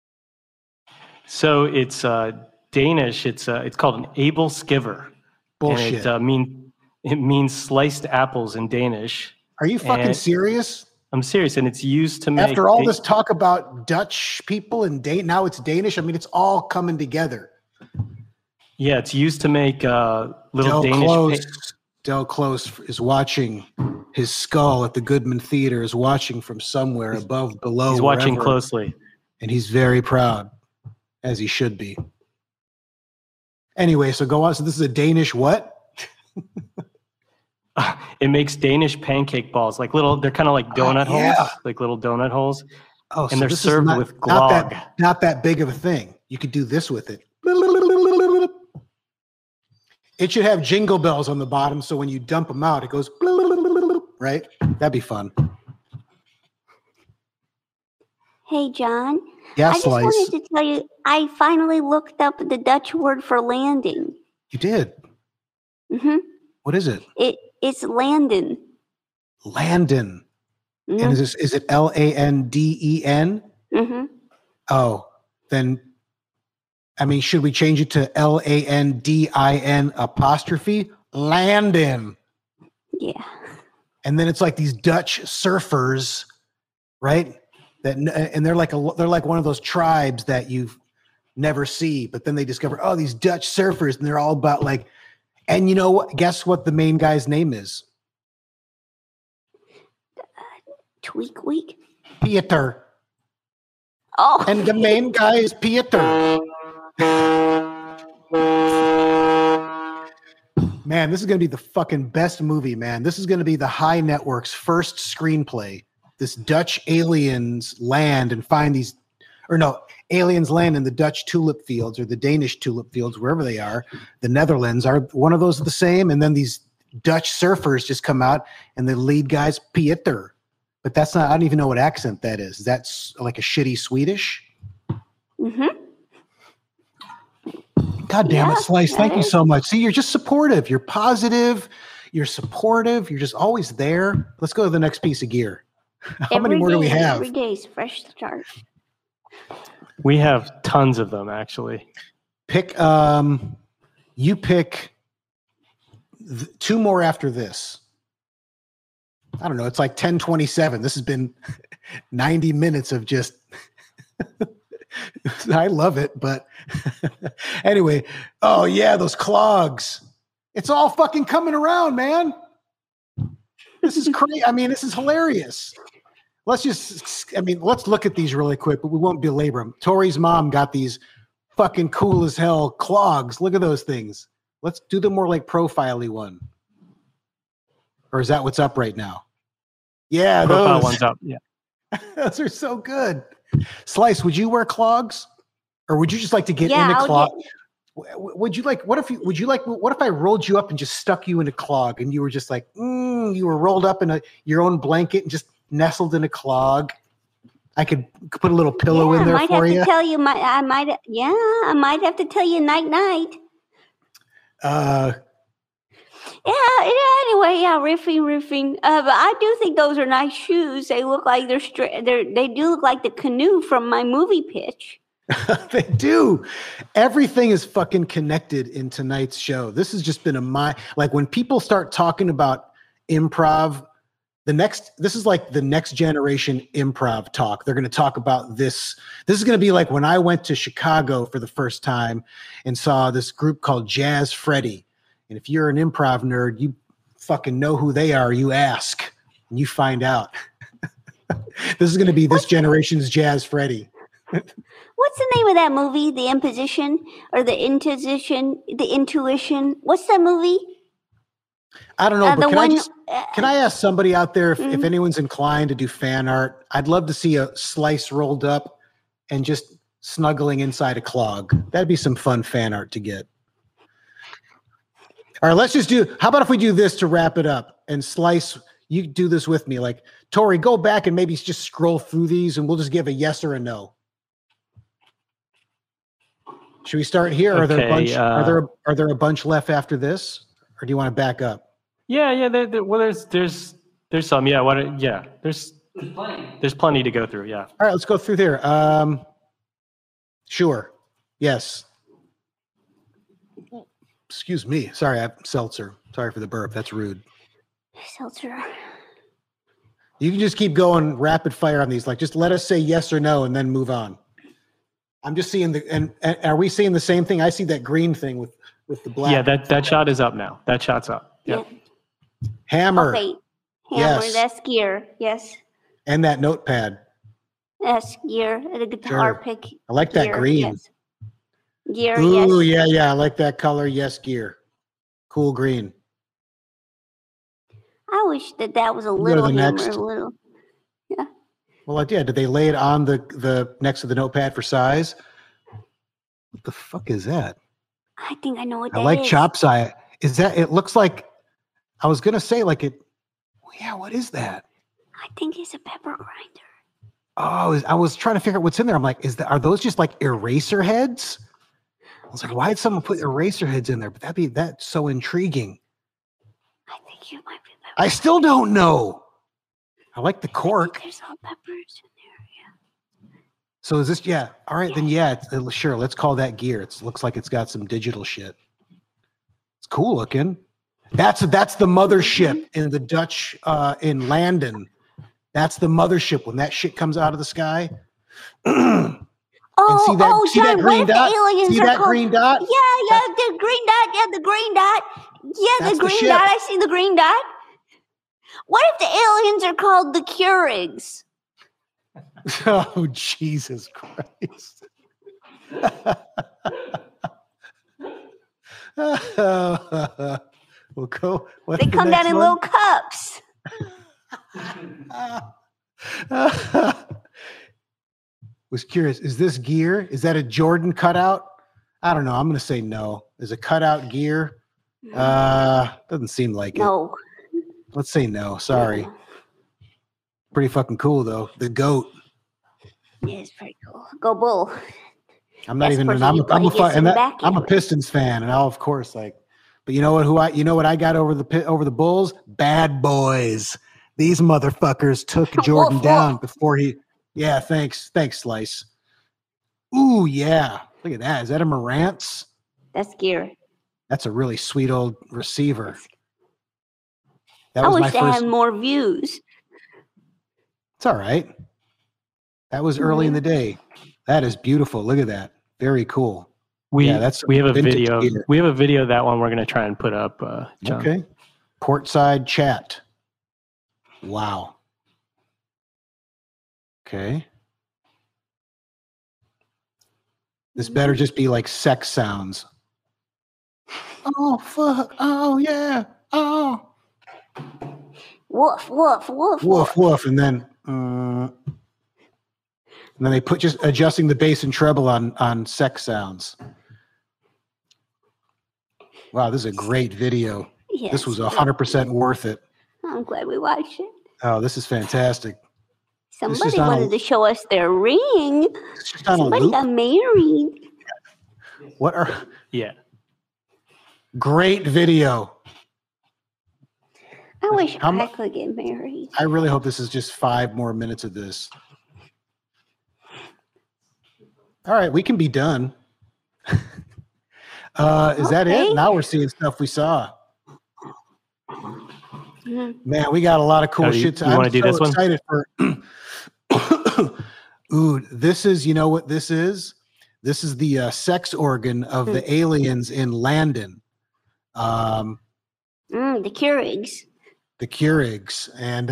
So it's Danish. It's called an æbleskiver. Bullshit. And it means sliced apples in Danish. Are you fucking serious? I'm serious, and it's used to make. After all this talk about Dutch people and now it's Danish. I mean, it's all coming together. Yeah, it's used to make little Danish. Del Close is watching. His skull at the Goodman Theater is watching from somewhere above, below. He's watching closely, and he's very proud, as he should be. Anyway, so go on. So this is a Danish what? It makes Danish pancake balls, like little. They're kind of like donut holes, like little donut holes. Oh, and they're served with glog. Not that big of a thing. You could do this with it. It should have jingle bells on the bottom, so when you dump them out, it goes right. That'd be fun. Hey, John. Yeah, I just Slice. wanted to tell you, I finally looked up the Dutch word for landing. You did? Mm-hmm. What is it? It's landen. Landen. Mm-hmm. And is it Landen? Mm-hmm. Oh, then, I mean, should we change it to Landin apostrophe? Landin. Yeah. And then it's like these Dutch surfers, right? And they're like one of those tribes that you never see, but then they discover, oh, these Dutch surfers, and they're all about like, and you know what? Guess what the main guy's name is? Tweak Week. Pieter. Oh. And the main guy is Pieter. Man, this is going to be the fucking best movie, man. This is going to be the High Network's first screenplay. This Dutch aliens land and find these, or no, aliens land in the Dutch tulip fields or the Danish tulip fields, wherever they are. The Netherlands are one of those the same. And then these Dutch surfers just come out and the lead guy's Pieter. But that's not, I don't even know what accent that is. That's like a shitty Swedish. Mm-hmm. God damn it, Slice. Thank you so much. See, you're just supportive. You're positive. You're supportive. You're just always there. Let's go to the next piece of gear. How many more do we have? Every day's fresh start. We have tons of them, actually. You pick 2 more after this. I don't know. It's like 10:27. This has been 90 minutes of just, I love it. But anyway, oh yeah, those clogs. It's all fucking coming around, man. This is crazy. I mean, this is hilarious. Let's look at these really quick, but we won't belabor them. Tori's mom got these fucking cool as hell clogs. Look at those things. Let's do the more like profile-y one. Or is that what's up right now? Yeah, profile those one's up. Yeah, those are so good. Slice, would you wear clogs, or would you just like to get in a clog? Would you like? What if I rolled you up and just stuck you in a clog, and you were just like, you were rolled up in your own blanket and just nestled in a clog? I could put a little pillow in there for you. I might have to tell you night. Anyway, riffing. But I do think those are nice shoes. They look like they do look like the canoe from my movie pitch. They do. Everything is fucking connected in tonight's show. This has just been like when people start talking about improv, this is like the next generation improv talk. They're going to talk about this. This is going to be like when I went to Chicago for the first time and saw this group called Jazz Freddy. And if you're an improv nerd, you fucking know who they are. You ask and you find out. This is going to be this generation's Jazz Freddy. What's the name of that movie? The Imposition or the Intuition? The Intuition? What's that movie? I don't know, but can I ask somebody out there if anyone's inclined to do fan art? I'd love to see a Slice rolled up and just snuggling inside a clog. That'd be some fun fan art to get. All right, let's just how about if we do this to wrap it up? And Slice, you do this with me. Like, Tori, go back and maybe just scroll through these and we'll just give a yes or a no. Should we start here? Are there a bunch? Are there a bunch left after this, or do you want to back up? Yeah. Well, there's some. Yeah. There's plenty to go through. Yeah. All right, let's go through there. Sure. Yes. Excuse me. Sorry, I have seltzer. Sorry for the burp. That's rude. Seltzer. You can just keep going rapid fire on these. Like, just let us say yes or no, and then move on. I'm just seeing and are we seeing the same thing? I see that green thing with the black. Yeah, that shot is up now. That shot's up. Yep. Yeah. Hammer. Okay. Hammer, yes. That's gear. Yes. And that notepad. That's gear. The guitar pick. I like that green. Yes. Gear, Ooh, yes. yeah. I like that color. Yes, gear. Cool green. I wish that was a little hammer. Next. A little. Yeah. Well, I did. Did they lay it on the next to the notepad for size? What the fuck is that? I think I know what that is. I like chop's eye. Is that? It looks like. I was gonna say like it. Yeah. What is that? I think it's a pepper grinder. Oh, I was trying to figure out what's in there. I'm like, are those just like eraser heads? I was like, why did someone put eraser heads in there? But that's so intriguing. I think it might be pepper. I still don't know. I like the cork. There's all peppers in there, yeah. So is this, yeah. All right, then yeah, sure. Let's call that gear. It looks like it's got some digital shit. It's cool looking. That's the mothership in the Dutch, in Landen. That's the mothership when that shit comes out of the sky. John, see that green dot? See that green dot? Yeah, the green dot. Yeah, the green dot. Yeah, the green dot. I see the green dot. What if the aliens are called the Keurigs? Oh, Jesus Christ. We'll go. They come down in little cups. Was curious. Is this gear? Is that a Jordan cutout? I don't know. I'm going to say no. Is a cutout gear? Doesn't seem like it. No. Let's say no. Sorry. Pretty fucking cool though. The goat. Yeah, it's pretty cool. Go Bull. I'm not even. I'm a Pistons fan, and I'll of course like. But you know what? You know what I got over the Bulls? Bad boys. These motherfuckers took Jordan down before he. Yeah, thanks, Slice. Ooh, yeah. Look at that. Is that a Morantz? That's gear. That's a really sweet old receiver. I wish they had more views. It's all right. That was early in the day. That is beautiful. Look at that. Very cool. We have a video. Gear. We have a video of that one we're going to try and put up, John. Okay. Portside chat. Wow. Okay. This better just be like sex sounds. Oh, fuck. Oh, yeah. Oh. Woof, woof, woof. Woof, woof. And then they put just adjusting the bass and treble on sex sounds. Wow, this is a great video. Yes, this was 100% worth it. I'm glad we watched it. Oh, this is fantastic. Somebody wanted to show us their ring. Somebody got married. Yeah. Great video. I wish I could get married. I really hope this is just 5 more minutes of this. All right, we can be done. Is that it? Now we're seeing stuff we saw. Man, we got a lot of cool shit. You want to do this one? Excited for. Ooh, this is, you know what this is? This is the sex organ of the aliens in Landon. The Keurigs. The Keurigs. And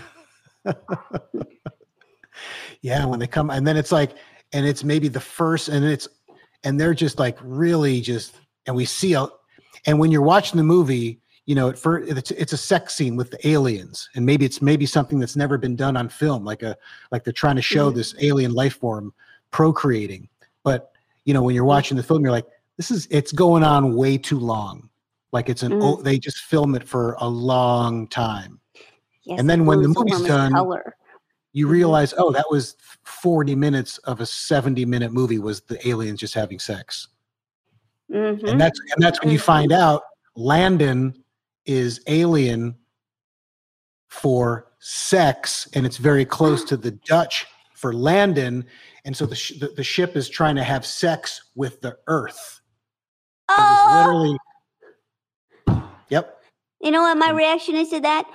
yeah, when they come, and then it's like, and it's maybe the first, and they're just like really just, and we see, and when you're watching the movie, you know, at first it's a sex scene with the aliens, and maybe it's something that's never been done on film, like they're trying to show this alien life form procreating. But you know, when you're watching the film, you're like, it's going on way too long. Like they just film it for a long time. Yes, and then when the movie's done, you realize, oh, that was 40 minutes of a 70-minute movie was the aliens just having sex. And that's when you find out Landon is alien for sex, and it's very close to the Dutch for Landon, and so the ship is trying to have sex with the Earth. It was literally, yep. You know what my reaction is to that?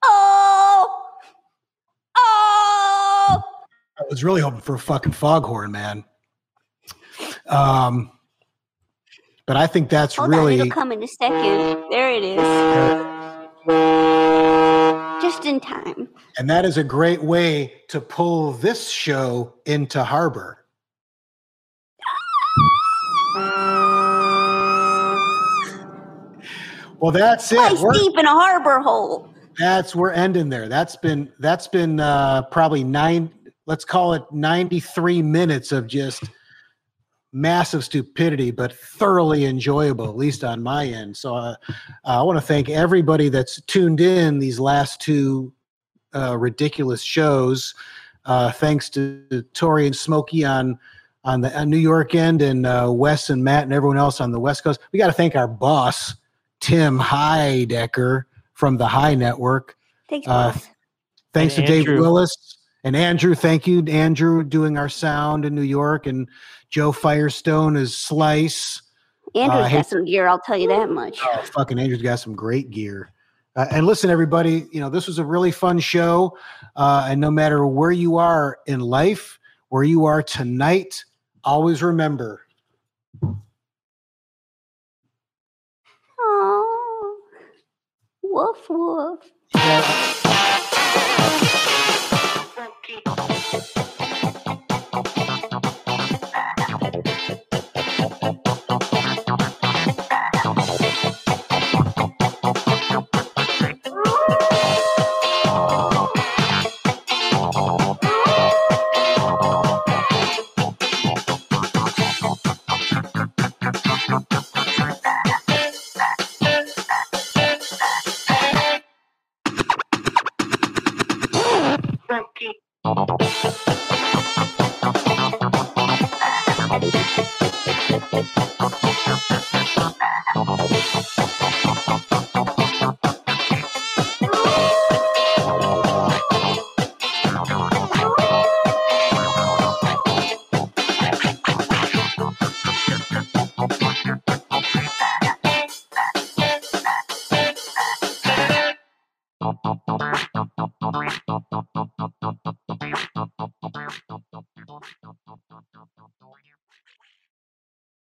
I was really hoping for a fucking foghorn, man. But I think that's Hold on, it'll come in a second. There it is. Just in time. And that is a great way to pull this show into harbor. Well, that's it. We're deep in a harbor hole. We're ending there. That's been probably 93 minutes of just massive stupidity, but thoroughly enjoyable, at least on my end. So I want to thank everybody that's tuned in these last two ridiculous shows. Thanks to Tori and Smokey on the New York end, and Wes and Matt and everyone else on the West Coast. We got to thank our boss, Tim Heidecker from the High Network. Thanks, boss. Thanks to Dave Willis and Andrew. Thank you, Andrew, doing our sound in New York, and Joe Firestone is Slice. Andrew's got some gear, I'll tell you that much. Oh, fucking Andrew's got some great gear. And listen, everybody, you know, this was a really fun show. And no matter where you are in life, where you are tonight, always remember. Oh, woof, woof. Yeah.